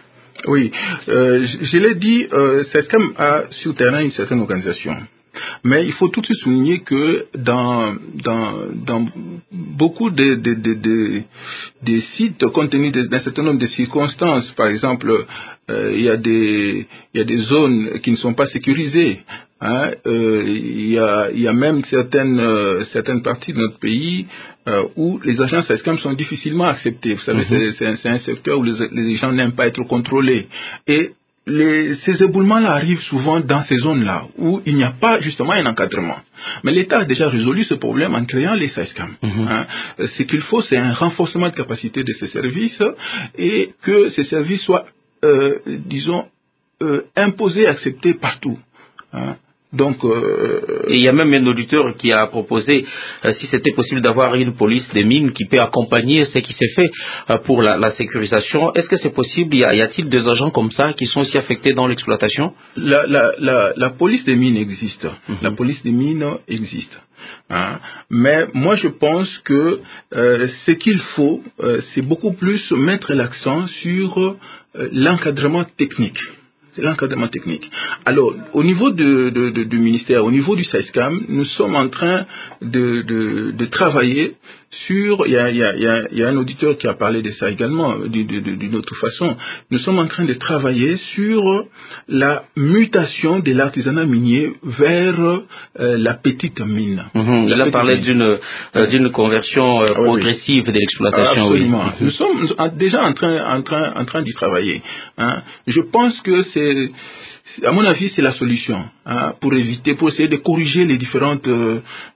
Oui, euh, je, je l'ai dit, euh, SESCAM a sur le terrain une certaine organisation. Mais il faut tout de suite souligner que dans, dans, dans beaucoup de, de, de, de, de sites, compte tenu d'un certain nombre de circonstances, par exemple, euh, il y a des, il y a des zones qui ne sont pas sécurisées. Hein, euh, il, y a, il y a même certaines, euh, certaines parties de notre pays euh, où les agents SESCAM sont difficilement acceptés. Vous savez, mm-hmm. c'est, c'est un secteur où les, les gens n'aiment pas être contrôlés. Et Les, ces éboulements-là arrivent souvent dans ces zones-là où il n'y a pas justement un encadrement. Mais l'État a déjà résolu ce problème en créant les SESCAM. Mm-hmm. Hein. Ce qu'il faut, c'est un renforcement de capacité de ces services et que ces services soient, euh, disons, euh, imposés, acceptés partout. Hein. Donc, euh, et il y a même un auditeur qui a proposé euh, si c'était possible d'avoir une police des mines qui peut accompagner ce qui s'est fait euh, pour la, la sécurisation. Est-ce que c'est possible? Y, a, y a-t-il des agents comme ça qui sont aussi affectés dans l'exploitation? La, la, la, la police des mines existe. Mm-hmm. La police des mines existe. Hein? Mais moi je pense que euh, ce qu'il faut, euh, c'est beaucoup plus mettre l'accent sur euh, l'encadrement technique. C'est l'encadrement technique. Alors, au niveau de, de, de, du ministère, au niveau du SESCAM, nous sommes en train de, de, de travailler sur, il y a, il y a, il y a un auditeur qui a parlé de ça également, d'une autre façon, nous sommes en train de travailler sur la mutation de l'artisanat minier vers euh, la petite mine. Mmh, il a parlé d'une euh, d'une conversion euh, ah, oui, progressive oui. de l'exploitation. Absolument. Oui. Nous sommes déjà en train, en train, en train d'y travailler. Hein. Je pense que c'est à mon avis, c'est la solution hein, pour éviter, pour essayer de corriger les différentes, euh,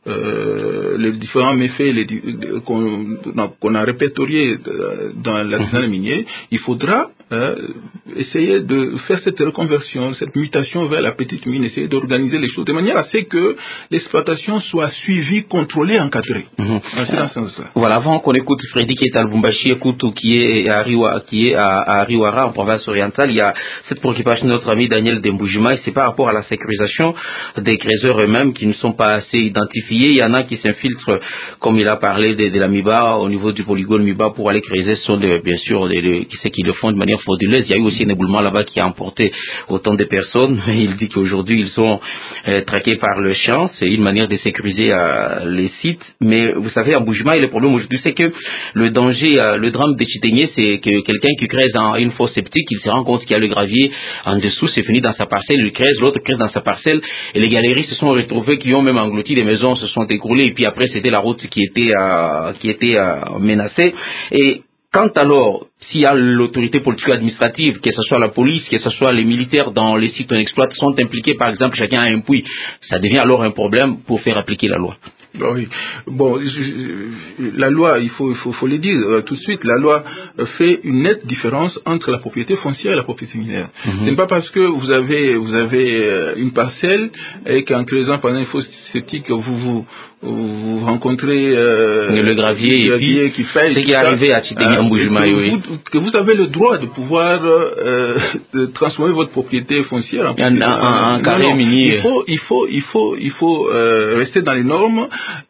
euh, les différents méfaits les, qu'on, qu'on a répertoriés dans l'artisanat minier. Il faudra euh, essayer de faire cette reconversion, cette mutation vers la petite mine, essayer d'organiser les choses de manière à ce que l'exploitation soit suivie, contrôlée, encadrée. Mm-hmm. C'est dans ce sens-là. Voilà, avant qu'on écoute Freddy qui est à Lubumbashi, Koutou qui est à Riwa, qui est à, à Riwara en province orientale, il y a cette préoccupation de notre ami Daniel Demboujima, et c'est par rapport à la sécurisation des creuseurs eux-mêmes qui ne sont pas assez identifiés. Il y en a qui s'infiltrent, comme il a parlé de, de la Miba, au niveau du polygone Miba pour aller creuser, ce sont de, bien sûr des, des, qui, qui le font de manière frauduleuse. Il y a eu aussi un éboulement là-bas qui a emporté autant de personnes. Il dit qu'aujourd'hui ils sont euh, traqués par le champ. C'est une manière de sécuriser euh, les sites. Mais vous savez, en Boujima, le problème aujourd'hui, c'est que le danger, euh, le drame des Chitaigniers, c'est que quelqu'un qui creuse en une fosse septique, il se rend compte qu'il y a le gravier en dessous, c'est fini dans sa parcelle, il creuse, l'autre creuse dans sa parcelle, et les galeries se sont retrouvées, qui ont même englouti, les maisons se sont écroulées, et puis après c'était la route qui était, euh, qui était euh, menacée. Et quand alors, s'il y a l'autorité politique administrative, que ce soit la police, que ce soit les militaires dans les sites qu'on exploite, sont impliqués, par exemple, chacun a un puits, ça devient alors un problème pour faire appliquer la loi. Oui. Bon, je, je, la loi, il faut, il faut, faut le dire euh, tout de suite, la loi euh, fait une nette différence entre la propriété foncière et la propriété minière. Mm-hmm. Ce n'est pas parce que vous avez, vous avez euh, une parcelle et qu'en creusant pendant une fosse septique, vous vous, vous rencontrez euh, le gravier, le gravier et puis, qui fait. Ce qui est arrivé à Chitaignier, en Boujima, oui. Vous, que vous avez le droit de pouvoir euh, de transformer votre propriété foncière en, en, en, en carré minier. Il faut, il faut, il faut, il faut euh, rester dans les normes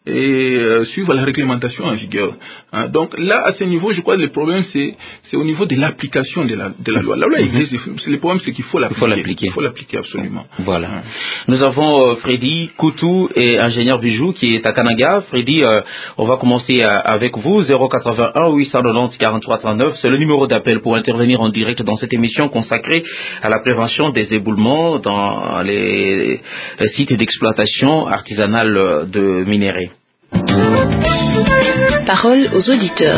et euh, suivre la réglementation en vigueur. Hein. Donc là, à ce niveau, je crois que le problème, c'est, c'est au niveau de l'application de la, de la loi. La loi existe, mm-hmm. Le problème, c'est qu'il faut l'appliquer. Il faut l'appliquer. Il faut l'appliquer, absolument. Voilà. Hein. Nous avons euh, Freddy Koutou et ingénieur Bijou qui est à Kananga. Freddy, euh, on va commencer euh, avec vous. zéro quatre-vingt-un huit cent quatre-vingt-dix quarante-trois trente-neuf, c'est le numéro d'appel pour intervenir en direct dans cette émission consacrée à la prévention des éboulements dans les, les sites d'exploitation artisanale de minerais. Parole aux auditeurs.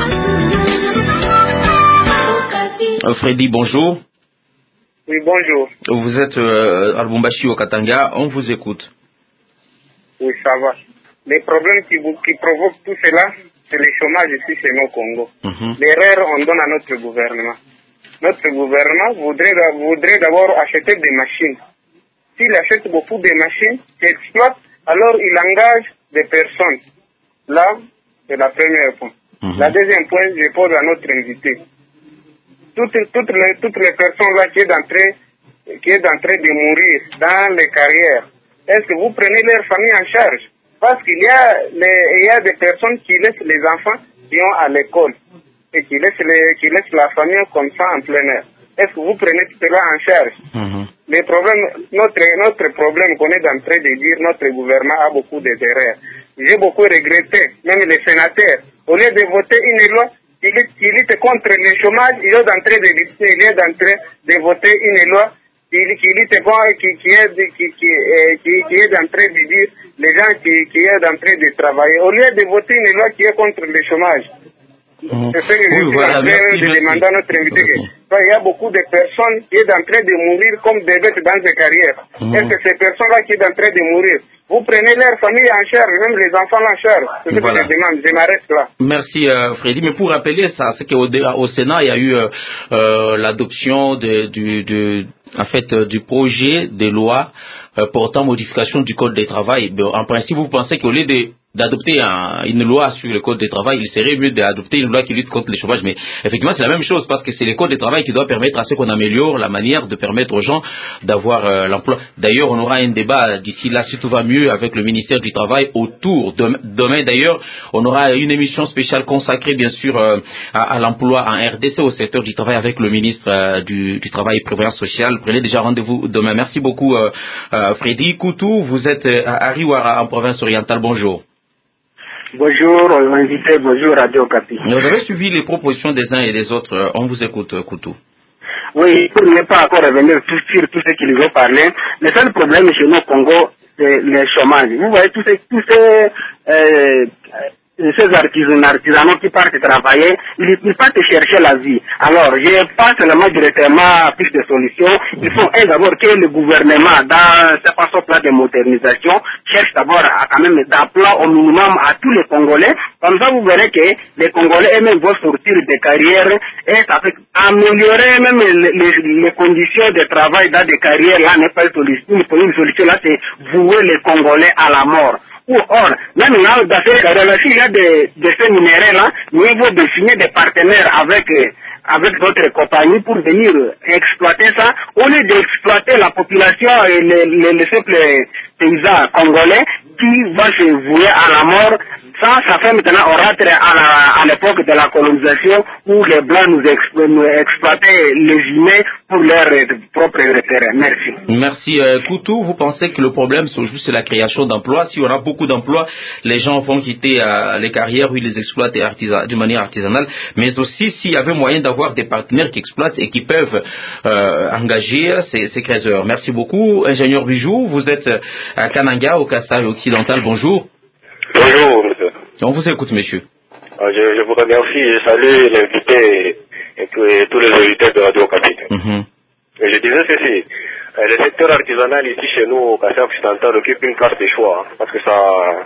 Freddy, bonjour. Oui, bonjour. Vous êtes euh, à Lubumbashi au Katanga, on vous écoute. Oui, ça va. Les problèmes qui, vous, qui provoquent tout cela, c'est le chômage ici chez nous au Congo. Mm-hmm. L'erreur, on donne à notre gouvernement. Notre gouvernement voudrait, voudrait d'abord acheter des machines. S'il achète beaucoup de machines, qu'il exploite, alors il engage des personnes. Là, c'est la première point. Mm-hmm. La deuxième point, je pose à notre invité. Toutes, toutes, les, toutes les personnes là qui est d'entrée, qui est d'entrée de mourir dans les carrières, est-ce que vous prenez leur famille en charge? Parce qu'il y a, les, il y a des personnes qui laissent les enfants qui ont à l'école et qui laissent, les, qui laissent la famille comme ça en plein air. Est-ce que vous prenez tout cela en charge? Mm-hmm. Les problèmes, notre, notre problème qu'on est en train de dire, notre gouvernement a beaucoup d'erreurs. J'ai beaucoup regretté, même les sénateurs, au lieu de voter une loi qui lutte, qui lutte contre le chômage, il est en train de, il est en train de voter une loi qui, qui lutte bon, qui, qui, est, qui, qui, qui, qui est en train de dire les gens qui, qui est en train de travailler, au lieu de voter une loi qui est contre le chômage. Mmh. C'est ce que je oui, suis voilà, en train de demander à notre invité. Okay. Il y a beaucoup de personnes qui sont en train de mourir comme des bêtes dans des carrières. Mmh. Est-ce que ces personnes-là qui sont en train de mourir, vous prenez leur famille en charge, même les enfants en charge? C'est ce voilà. que je demande. Je m'arrête là. Merci euh, Freddy. Mais pour rappeler ça, c'est qu'au au Sénat, il y a eu euh, euh, l'adoption de, du, de, en fait, euh, du projet de loi euh, portant modification du code du travail. En principe, vous pensez qu'au lieu de d'adopter un, une loi sur le code du travail, il serait mieux d'adopter une loi qui lutte contre le chômage. Mais effectivement, c'est la même chose parce que c'est le code du travail qui doit permettre à ce qu'on améliore la manière de permettre aux gens d'avoir euh, l'emploi. D'ailleurs, on aura un débat d'ici là, si tout va mieux, avec le ministère du Travail autour. Demain, demain d'ailleurs, on aura une émission spéciale consacrée, bien sûr, euh, à, à l'emploi en R D C, au secteur du travail, avec le ministre euh, du, du Travail et Prévoyance sociale. Prenez déjà rendez-vous demain. Merci beaucoup, euh, euh, Freddy Koutou. Vous êtes euh, à Riwara, en province orientale. Bonjour. Bonjour, invité, bonjour Radio Okapi. Vous avez suivi les propositions des uns et des autres. On vous écoute, Koutou. Oui, pour ne pas encore revenir sur tout ce qu'ils ont parlé, le seul problème chez nous au Congo, c'est le chômage. Vous voyez, tous ces, tous ces euh, ces artisans, artisanaux qui partent travailler, ils, ils partent chercher la vie. Alors, je pense seulement directement à plus de solutions. Il faut un d'abord que le gouvernement, dans son plan de modernisation, cherche d'abord à quand même d'emploi au minimum à tous les Congolais. Comme ça, vous verrez que les Congolais eux-mêmes vont sortir des carrières et ça fait améliorer même les, les, les conditions de travail dans des carrières. Là n'est pas une solution. Une solution là, c'est vouer les Congolais à la mort. Ou or, même là, dans ces carrières-là, s'il y a des, des faits minéraux, nous devons définir des partenaires avec, avec d'autres compagnies pour venir exploiter ça, au lieu d'exploiter la population et les, les, les simples paysans congolais qui vont se vouer à la mort. Ça, ça fait maintenant, on rentre à l'époque de la colonisation où les Blancs nous, explo nous exploitaient les humains pour leur propre intérêt. Merci. Merci. Euh, Koutou, vous pensez que le problème, c'est juste la création d'emplois? Si on a beaucoup d'emplois, les gens vont quitter euh, les carrières où ils les exploitent d'une manière artisanale, mais aussi s'il y avait moyen d'avoir des partenaires qui exploitent et qui peuvent euh, engager ces, ces créateurs. Merci beaucoup. Ingénieur Bijou, vous êtes à Kananga, au Kassai occidental. Bonjour. Bonjour, monsieur. On vous écoute, monsieur. Je, je vous remercie, je salue l'invité et, et tous les auditeurs de Radio Okapi. Mm-hmm. Et je disais ceci, le secteur artisanal ici chez nous au Kassai occidental occupe une place de choix, hein, parce que ça,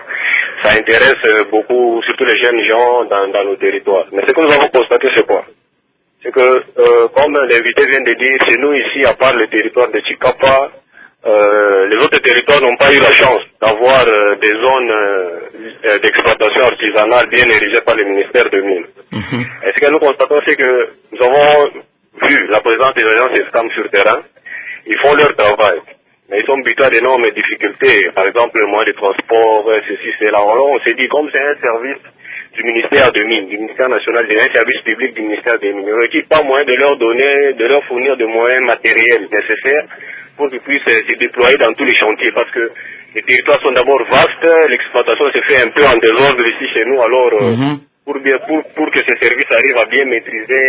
ça intéresse beaucoup, surtout les jeunes gens dans, dans nos territoires. Mais ce que nous avons constaté, c'est quoi? C'est que, euh, comme l'invité vient de dire, chez nous ici, à part le territoire de Chikapa, Euh, les autres territoires n'ont pas eu la chance d'avoir euh, des zones euh, d'exploitation artisanale bien érigées par le ministère de Mines. Mm-hmm. Et ce que nous constatons, c'est que nous avons vu la présence des agences E S C A M sur terrain. Ils font leur travail, mais ils sont butés à d'énormes difficultés. Par exemple, le moyen de transport, ceci, cela. Alors on s'est dit, comme c'est un service du ministère de Mines, du ministère national des Mines, un service public du ministère des Mines, il n'y a pas moyen de leur donner, de leur fournir des moyens matériels nécessaires pour qu'ils puissent se déployer dans tous les chantiers, parce que les territoires sont d'abord vastes, l'exploitation se fait un peu en désordre ici chez nous, alors euh, mm-hmm. pour, bien, pour, pour que ce service arrive à bien maîtriser,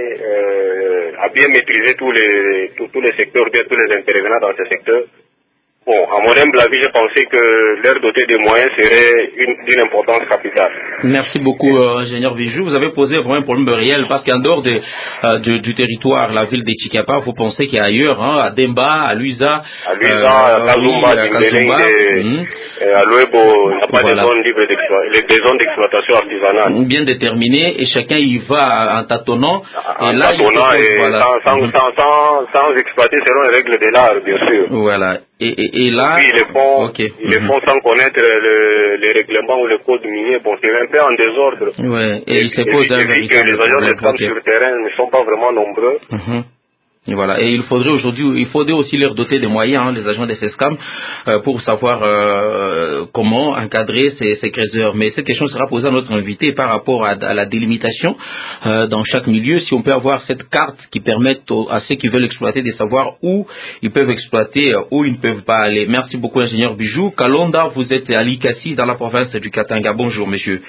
euh, à bien maîtriser tous les, tous, tous les secteurs, bien tous les intervenants dans ce secteur. Bon, à mon humble avis, j'ai pensé que leur doter des moyens serait d'une importance capitale. Merci beaucoup, euh, ingénieur Bijou. Vous avez posé vraiment un problème réel, parce qu'en dehors de, euh, de, du territoire, la ville de Chikapa, vous pensez qu'il y a ailleurs, hein, à Demba, à Luisa, à Luisa, euh, à Kazumba, oui, à Kazumba, et, mmh. et à Luebo, il n'y a pas voilà. de zones libres d'exploitation artisanale. Bien déterminé, et chacun y va en tâtonnant. En et là, tâtonnant il et voilà. sans, sans, mmh. sans, sans, sans exploiter selon les règles de l'art, bien sûr. Voilà. Et, et, et là, oui, ils le font, okay. ils mm-hmm. le font sans connaître le, les règlements ou le code minier. Bon, c'est un peu en désordre. Ouais, et, et il se pose un véritable les agents de femmes okay. sur terrain ne sont pas vraiment nombreux. Mm-hmm. Et voilà. Et il faudrait aujourd'hui, il faudrait aussi leur doter des moyens, hein, les agents des E S C A M, euh, pour savoir euh, comment encadrer ces, ces créateurs. Mais cette question sera posée à notre invité par rapport à, à la délimitation euh, dans chaque milieu. Si on peut avoir cette carte qui permette aux, à ceux qui veulent exploiter de savoir où ils peuvent exploiter, où ils ne peuvent pas aller. Merci beaucoup, ingénieur Bijou. Kalonda, vous êtes à Likasi, dans la province du Katanga. Bonjour, monsieur.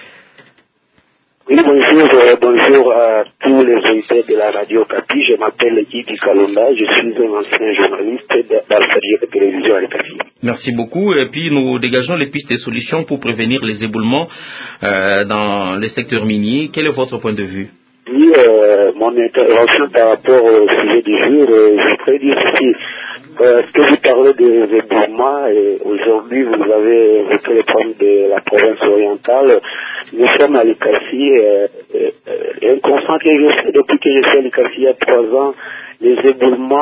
Oui, bonjour, euh, bonjour à tous les auditeurs de la radio Kapi. Je m'appelle Idi Kalonda, je suis un ancien journaliste d'Alsalie de télévision à Kapi. Merci beaucoup. Et puis nous dégageons les pistes et solutions pour prévenir les éboulements euh, dans les secteurs miniers. Quel est votre point de vue? Oui, euh, mon intervention par rapport au sujet du jour, euh, je voudrais dire ceci. Euh, que vous parlez des éboulements, et aujourd'hui vous avez évoqué le problème de la province orientale. Nous sommes à Likasi, euh, euh, euh, un constat que je fais depuis que je suis à Likasi il y a trois ans, les éboulements,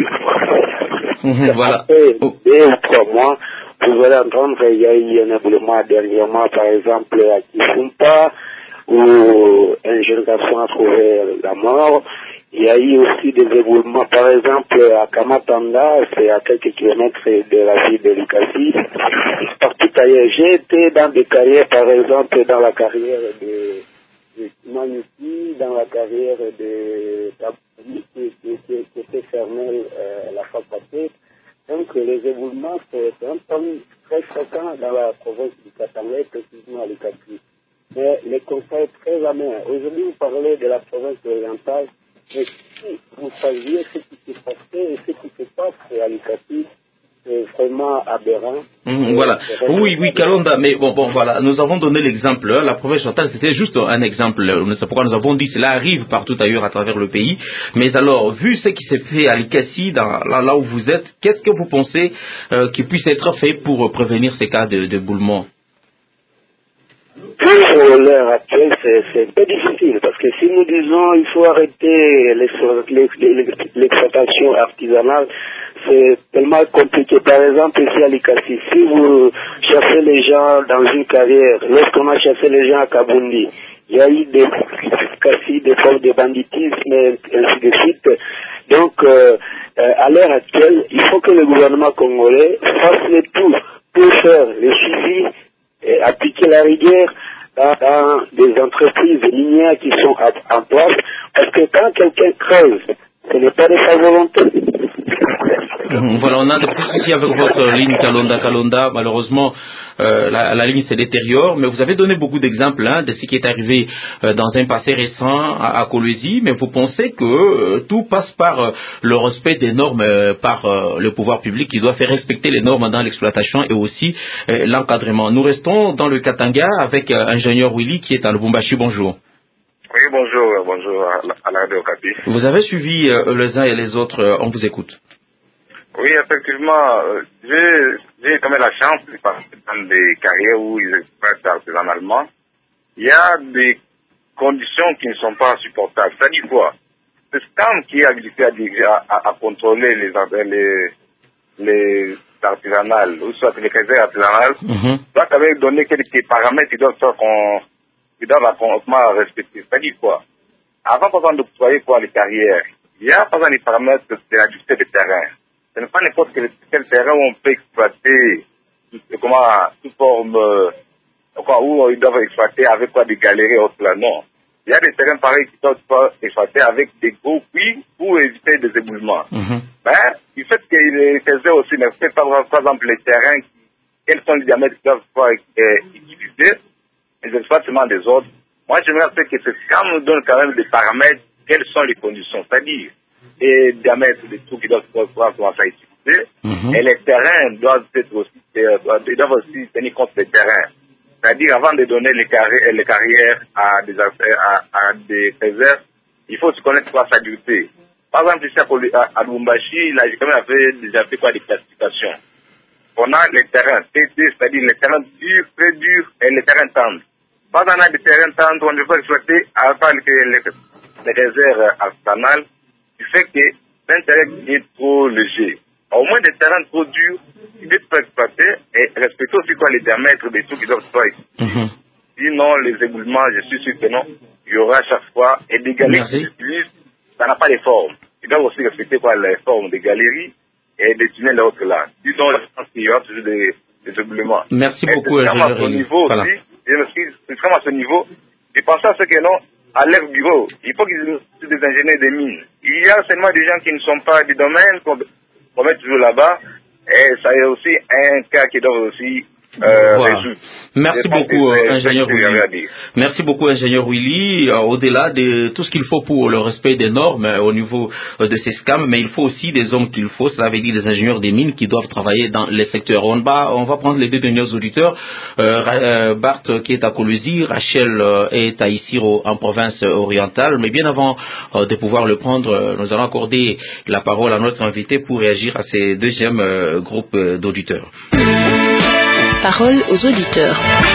mmh, voilà. après deux ou trois mois, vous allez entendre, il y a eu un éboulement dernièrement, par exemple à Kifumpa, où un jeune garçon a trouvé la mort. Il y a eu aussi des éboulements, par exemple, à Kamatanda, c'est à quelques kilomètres de la ville de Likasi. Partout ailleurs, j'ai été dans des carrières, par exemple, dans la carrière de, de Manouki, dans la carrière de Tabou, qui, qui, qui, qui était fermée euh, la fois passée. Donc, les éboulements, c'est un problème très fréquent dans la province du Katanga, précisément à Likasi. Mais le constat est très amer. Aujourd'hui, vous parlez de la province orientale. Mais si vous saviez ce qui s'est passé et ce qui se passe à Likasi, c'est vraiment aberrant. Mmh, voilà. Oui, oui, Kalonda, mais bon, bon, voilà, nous avons donné l'exemple. La province orientale, c'était juste un exemple. C'est pourquoi nous avons dit cela arrive partout ailleurs à travers le pays. Mais alors, vu ce qui s'est fait à Likassi, dans, là, là où vous êtes, qu'est-ce que vous pensez euh, qui puisse être fait pour prévenir ces cas de, de boulement? Pour l'heure actuelle, c'est un peu difficile parce que si nous disons il faut arrêter l'exploitation artisanale, c'est tellement compliqué. Par exemple, ici à Likassi, si vous chassez les gens dans une carrière, lorsqu'on a chassé les gens à Kabundi, il y a eu des cassis, des formes de banditisme, et ainsi de suite. Donc, euh, euh, à l'heure actuelle, il faut que le gouvernement congolais fasse le tout pour faire le suivi et appliquer la rigueur dans, dans des entreprises minières qui sont à, en place, parce que quand quelqu'un creuse, ce n'est pas de sa volonté. Voilà, on a des petits soucis avec votre ligne Kalonda Kalonda. Malheureusement, euh, la, la ligne se détériore, mais vous avez donné beaucoup d'exemples hein, de ce qui est arrivé euh, dans un passé récent à, à Kolwezi, mais vous pensez que euh, tout passe par euh, le respect des normes euh, par euh, le pouvoir public qui doit faire respecter les normes dans l'exploitation et aussi euh, l'encadrement. Nous restons dans le Katanga avec euh, ingénieur Willy qui est à Lubumbashi. Bonjour. Oui, bonjour, bonjour à la, à la radio Okapi. Vous avez suivi euh, les uns et les autres, euh, on vous écoute. Oui, effectivement, euh, j'ai, j'ai quand même la chance de passer dans des carrières où ils exploitent artisanalement. Il y a des conditions qui ne sont pas supportables. C'est-à-dire quoi? Ce stand qui est habilité à, à, à contrôler les, les, les artisanales, ou soit les réserves artisanales, mm-hmm. doit quand même donner quelques paramètres qui doivent être qu'on, qui doivent complètement respecter. C'est-à-dire quoi? Avant, par exemple, d'octroyer quoi les carrières, il y a par exemple les paramètres de l'ajusté des terrains. Ce n'est pas n'importe quel, quel terrain où on peut exploiter, comment, sous forme, euh, quoi, où ils doivent exploiter avec quoi des galeries au plan. Non. Il y a des terrains pareils qui doivent pas exploiter avec des gros puits pour éviter des éboulements. Mm-hmm. Ben, du fait qu'ils les faisaient aussi, ne fait pas, par exemple, les terrains, quels sont les diamètres qui doivent pouvoir être utilisés, les exploitements des autres. Moi, j'aimerais que ce scam nous donne quand même des paramètres, quelles sont les conditions. C'est-à-dire, et diamètre des trous qui doivent pouvoir commencer à utiliser. Mm-hmm. Et les terrains doivent être aussi, euh, doivent aussi tenir compte des terrains. C'est-à-dire, avant de donner les, carri- les carrières à des, à, à des réserves, il faut se connaître quoi s'ajouter. Par exemple, ici à, à Lubumbashi, là, j'ai quand même fait, déjà fait quoi des classifications. On a les terrains T T, c'est-à-dire les terrains durs, très durs, et les terrains tendres. Pas on a des terrains tendres, on devrait exploiter avant les, les, les réserves artisanales. Du fait que c'est un terrain qui est trop léger. Au moins des terrains trop durs, il doivent être exploités et respecter aussi quoi les diamètres des trous qui doivent être exploités. Mm-hmm. Sinon, les éboulements, je suis sûr que non, il y aura à chaque fois, et des galeries qui utilisent, ça n'a pas de forme. Ils doivent aussi respecter quoi les formes des galeries et des tunnels et autres là. Sinon, je pense qu'il y aura toujours des, des éboulements. Merci et beaucoup, c'est à ce niveau voilà. aussi, je me suis, c'est vraiment à ce niveau, je pense à ce que non, à leur bureau, il faut qu'ils soient des ingénieurs des mines. Il y a seulement des gens qui ne sont pas du domaine qu'on qu met toujours là-bas. Et ça est aussi un cas qui doit aussi euh, voilà. résoudre. Merci beaucoup, ingénieur Willy. Merci beaucoup, ingénieur Willy. Euh, au-delà de tout ce qu'il faut pour le respect des normes euh, au niveau euh, de ces scams, mais il faut aussi des hommes qu'il faut, ça veut dire des ingénieurs des mines qui doivent travailler dans les secteurs. On va, on va prendre les deux derniers auditeurs. Euh, euh, Bart qui est à Kolwezi, Rachel euh, est à Isiro en province orientale. Mais bien avant euh, de pouvoir le prendre, euh, nous allons accorder la parole à notre invité pour réagir à ces deuxièmes euh, groupes euh, d'auditeurs. Parole aux auditeurs.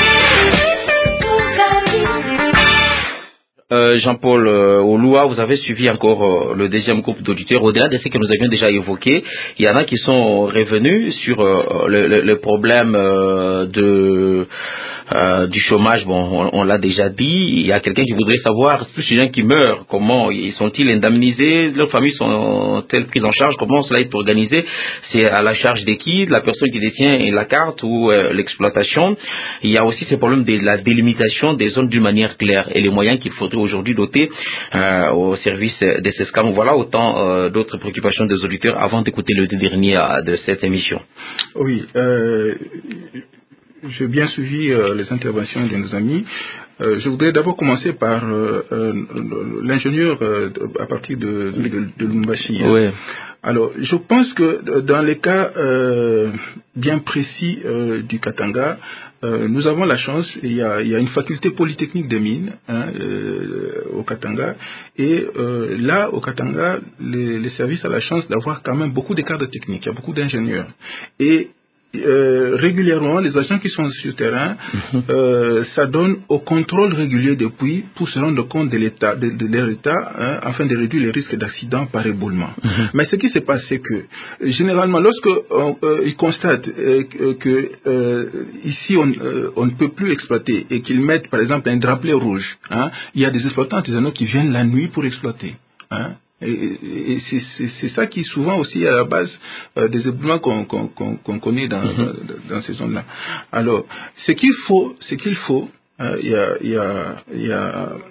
Euh, Jean-Paul euh, Oloua, vous avez suivi encore euh, le deuxième groupe d'auditeurs. Au-delà de ce que nous avions déjà évoqué, il y en a qui sont revenus sur euh, le, le, le problème euh, de euh, du chômage. Bon, on, on l'a déjà dit. Il y a quelqu'un qui voudrait savoir tous ces gens qui meurent, comment sont-ils indemnisés, leurs familles sont-elles prises en charge, comment cela est organisé. C'est à la charge de qui, de la personne qui détient la carte ou euh, l'exploitation. Il y a aussi ce problème de la délimitation des zones d'une manière claire et les moyens qu'il faudrait aujourd'hui doter euh, au service de ces scams. Voilà autant euh, d'autres préoccupations des auditeurs avant d'écouter le dernier euh, de cette émission. Oui, euh, j'ai bien suivi euh, les interventions de nos amis. Euh, je voudrais d'abord commencer par euh, euh, l'ingénieur euh, à partir de, de, de, de Lumbashi. Oui. Alors, je pense que dans les cas euh, bien précis euh, du Katanga, euh, nous avons la chance, il y a, il y a une faculté polytechnique des mines hein, euh, au Katanga, et euh, là, au Katanga, les, les services ont la chance d'avoir quand même beaucoup de cadres techniques, il y a beaucoup d'ingénieurs. Et Euh, régulièrement, les agents qui sont sur le terrain, mm-hmm. euh, ça donne au contrôle régulier des puits pour se rendre compte de l'état, de, de leur état, hein, afin de réduire les risques d'accident par éboulement. Mm-hmm. Mais ce qui se passe, c'est que généralement, lorsque on, euh, ils constatent euh, que euh, ici on, euh, on ne peut plus exploiter et qu'ils mettent par exemple un drapeau rouge, hein, il y a des exploitants artisanaux qui viennent la nuit pour exploiter. Hein. Et, et, et c'est, c'est, c'est ça qui est souvent aussi à la base euh, des éboulements qu'on, qu'on, qu'on, qu'on connaît dans, mm-hmm. dans, dans ces zones-là. Alors, ce qu'il faut, ce qu'il faut, il euh, y a, il y a, il y a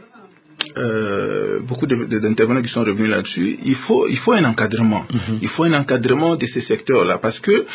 euh, beaucoup de, de, d'intervenants qui sont revenus là-dessus. Il faut, il faut un encadrement. Mm-hmm. Il faut un encadrement de ces secteurs-là, parce que,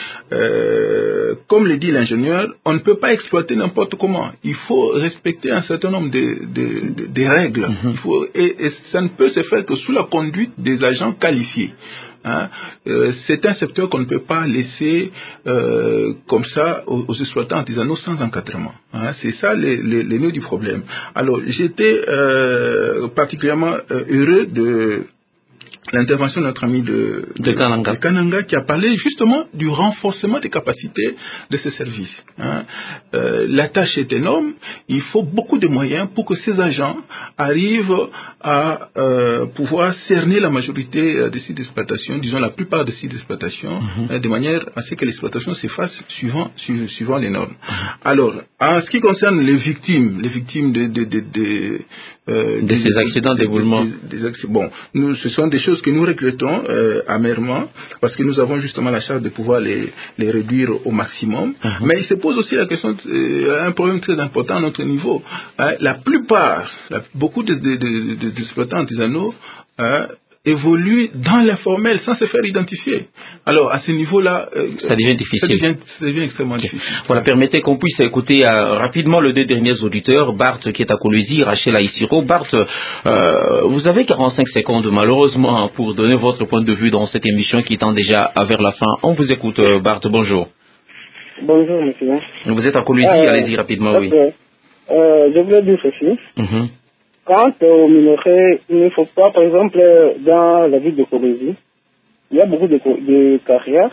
euh, comme le dit l'ingénieur, on ne peut pas exploiter n'importe comment. Il faut respecter un certain nombre de, de, de, de règles. Mm-hmm. Il faut, et, et ça ne peut se faire que sous la conduite des agents qualifiés. Hein, euh, c'est un secteur qu'on ne peut pas laisser euh, comme ça aux, aux exploitants artisanaux sans encadrement. Hein, c'est ça le, le, le nœud du problème. Alors, j'étais euh, particulièrement euh, heureux de l'intervention de notre ami de, de, de, Kananga. de Kananga qui a parlé justement du renforcement des capacités de ces services. Hein. Euh, la tâche est énorme, il faut beaucoup de moyens pour que ces agents arrivent à euh, pouvoir cerner la majorité des sites d'exploitation, disons la plupart des sites d'exploitation, mm-hmm. hein, de manière à ce que l'exploitation se fasse suivant, su, suivant les normes. Mm-hmm. Alors, en ce qui concerne les victimes, les victimes de, de, de, de, euh, de, de ces accidents d'éboulement, des, des, des, bon, nous, ce sont des choses que nous regrettons euh, amèrement, parce que nous avons justement la charge de pouvoir les, les réduire au maximum. Uh-huh. Mais il se pose aussi la question, euh, un problème très important à notre niveau. Hein, la plupart, la, beaucoup de, de, de, de, d'exploitants artisanaux hein, évoluent dans l'informel sans se faire identifier. Alors, à ce niveau-là, euh, ça devient difficile. Ça devient, ça devient extrêmement okay. difficile. Voilà, permettez qu'on puisse écouter euh, rapidement les deux derniers auditeurs, Bart qui est à Kolwezi, Rachel à Isiro. Bart, euh, vous avez quarante-cinq secondes malheureusement pour donner votre point de vue dans cette émission qui tend déjà vers la fin. On vous écoute, euh, Bart, bonjour. Bonjour, monsieur. Vous êtes à Kolwezi, euh, allez-y rapidement, okay. oui. Euh, je voulais dire ceci. Mm-hmm. Quant au minerai, il ne faut pas, par exemple, dans la ville de Kolwezi, il y a beaucoup de, de carrières.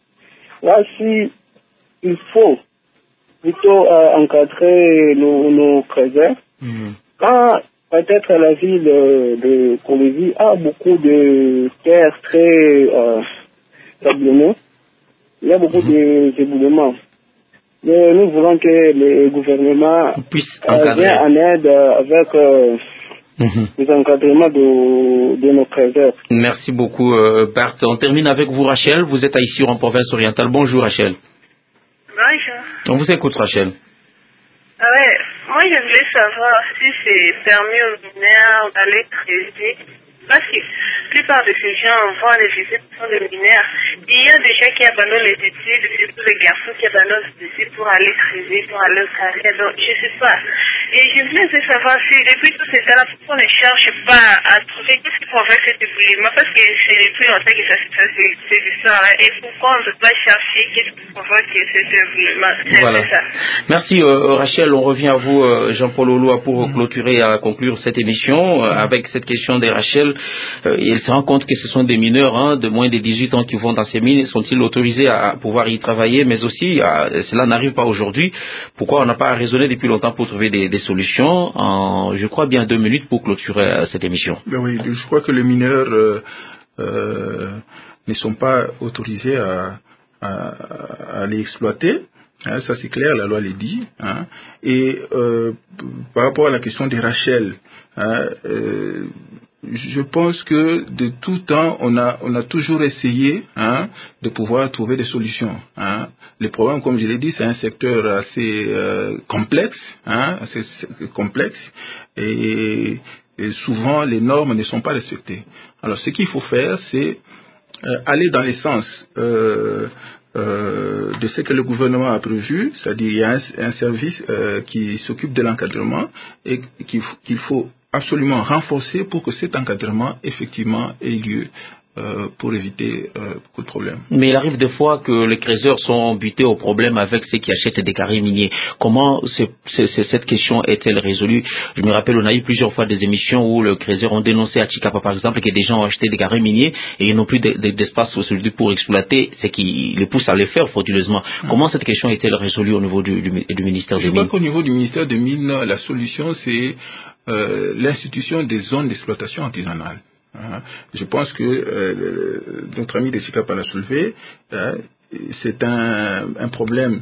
Là, si il faut plutôt euh, encadrer nos, nos trésors, mmh. quand peut-être la ville de, de Kolwezi a beaucoup de terres très euh, sablonneuses, il y a beaucoup mmh. d'éboulements. Mais nous voulons que le gouvernement euh, vienne en aide avec euh, mm-hmm. les encadrements de, de nos trésors. Merci beaucoup, euh, Bart. On termine avec vous, Rachel. Vous êtes ici en province orientale. Bonjour, Rachel. Bonjour. On vous écoute, Rachel. Ah ouais, moi je voulais savoir si c'est permis aux mineurs d'aller creuser. Parce que la plupart de ces gens vont aller visiter sont des mineurs. Il y a des gens qui abandonnent les études, surtout les garçons qui abandonnent les études pour aller creuser, pour aller au carrière. Donc, je ne sais pas. Et je voulais savoir si, depuis tout ce temps-là, pourquoi on ne cherche pas à trouver qu'est-ce qui provoque cet éboulement. Parce que c'est depuis longtemps que ça se passe, ces histoires-là. Et pourquoi on ne peut pas chercher qu'est-ce qui provoque cet éboulement. C'est voilà. ça. Merci, euh, Rachel. On revient à vous, euh, Jean-Paul Oloa, pour clôturer, à conclure cette émission euh, avec cette question de Rachel. Euh, il se rend compte que ce sont des mineurs hein, de moins de dix-huit ans qui vont dans ces mines. Sont-ils autorisés à pouvoir y travailler? Mais aussi, euh, cela n'arrive pas aujourd'hui. Pourquoi on n'a pas raisonné depuis longtemps pour trouver des, des solutions? En, je crois bien deux minutes pour clôturer euh, cette émission. Ben oui, je crois que les mineurs euh, euh, ne sont pas autorisés à, à, à aller exploiter. Hein, ça c'est clair, la loi le dit. Hein. Et euh, par rapport à la question de Rachel, hein, euh, je pense que de tout temps, on a, on a toujours essayé hein, de pouvoir trouver des solutions. Hein. Le problème, comme je l'ai dit, c'est un secteur assez euh, complexe, hein, assez complexe, et, et souvent les normes ne sont pas respectées. Alors, ce qu'il faut faire, c'est euh, aller dans les sens euh, euh, de ce que le gouvernement a prévu, c'est-à-dire il y a un, un service euh, qui s'occupe de l'encadrement et qu'il, qu'il faut absolument renforcer pour que cet encadrement effectivement ait lieu. Euh, pour éviter euh, beaucoup de problèmes. Mais il arrive des fois que les créateurs sont butés au problème avec ceux qui achètent des carrés miniers. Comment c'est, c'est, c'est, cette question est-elle résolue? Je me rappelle, on a eu plusieurs fois des émissions où les créateurs ont dénoncé à Chikapa, par exemple, que des gens ont acheté des carrés miniers et ils n'ont plus de, de, d'espace pour exploiter, ce qui les pousse à les faire frauduleusement. Mmh. Comment cette question est-elle résolue au niveau du, du, du ministère des Mines? Je crois qu'au niveau du ministère des Mines, la solution, c'est euh, l'institution des zones d'exploitation artisanale. Hein, je pense que euh, notre ami de Chikapa l'a soulevé. Hein, c'est un, un problème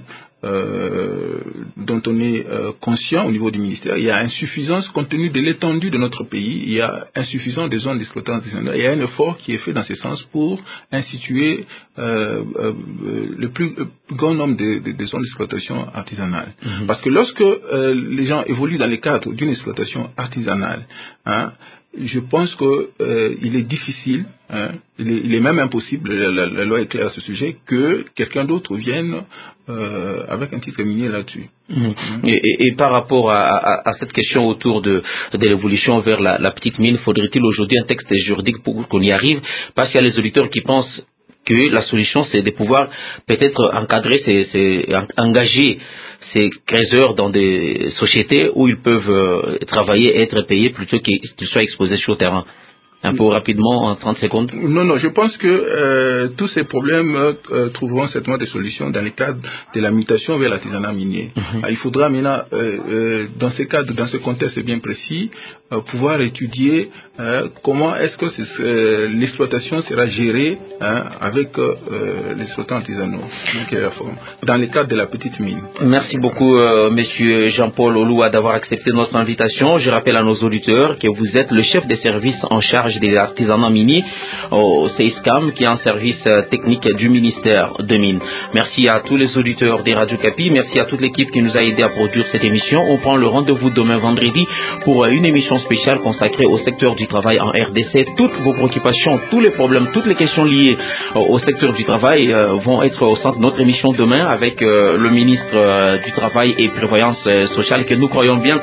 euh, dont on est euh, conscient au niveau du ministère. Il y a insuffisance, compte tenu de l'étendue de notre pays, il y a insuffisance des zones d'exploitation artisanale. Il y a un effort qui est fait dans ce sens pour instituer euh, euh, le plus euh, grand nombre de, de, de zones d'exploitation artisanale. Mm-hmm. Parce que lorsque euh, les gens évoluent dans le cadre d'une exploitation artisanale, hein, je pense que euh, il est difficile, hein, il, est, il est même impossible, la, la, la loi est claire à ce sujet, que quelqu'un d'autre vienne euh, avec un titre minier là-dessus. Mmh. Mmh. Et, et, et par rapport à, à, à cette question autour de, de l'évolution vers la, la petite mine, faudrait-il aujourd'hui un texte juridique pour qu'on y arrive? Parce qu'il y a les auditeurs qui pensent que la solution, c'est de pouvoir peut-être encadrer, ces, ces, engager ces créateurs dans des sociétés où ils peuvent euh, travailler et être payés plutôt qu'ils soient exposés sur le terrain. Un peu rapidement, en trente secondes. Non, non, je pense que euh, tous ces problèmes euh, trouveront certainement des solutions dans le cadre de la mutation vers l'artisanat minier. Mm-hmm. Alors, il faudra maintenant, euh, euh, dans ce cadre, dans ce contexte bien précis, euh, pouvoir étudier euh, comment est-ce que euh, l'exploitation sera gérée hein, avec euh, les exploitants artisanaux dans le cadre de la petite mine. Merci beaucoup, euh, monsieur Jean-Paul Oloua, d'avoir accepté notre invitation. Je rappelle à nos auditeurs que vous êtes le chef des services en charge des artisanats miniers au C I S C A M, qui est un service technique du ministère des Mines. Merci à tous les auditeurs des Radio Capi, merci à toute l'équipe qui nous a aidé à produire cette émission. On prend le rendez-vous demain vendredi pour une émission spéciale consacrée au secteur du travail en R D C. Toutes vos préoccupations, tous les problèmes, toutes les questions liées au secteur du travail vont être au centre de notre émission demain avec le ministre du Travail et Prévoyance sociale, que nous croyons bien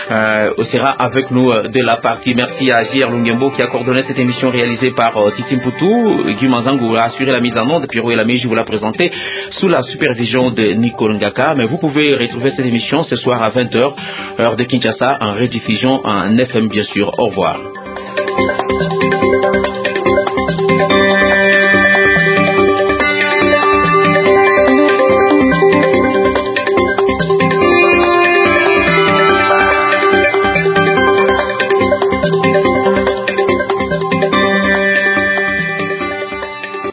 sera avec nous de la partie. Merci à J R Lungembo qui a coordonné cette émission réalisée par euh, Titi Mputu. Guy Manzango a assuré la mise en onde. Pierrot et la Meiji vous l'a présenté sous la supervision de Nico Ngaka. Mais vous pouvez retrouver cette émission ce soir à vingt heures, heure de Kinshasa, en rediffusion en F M bien sûr. Au revoir.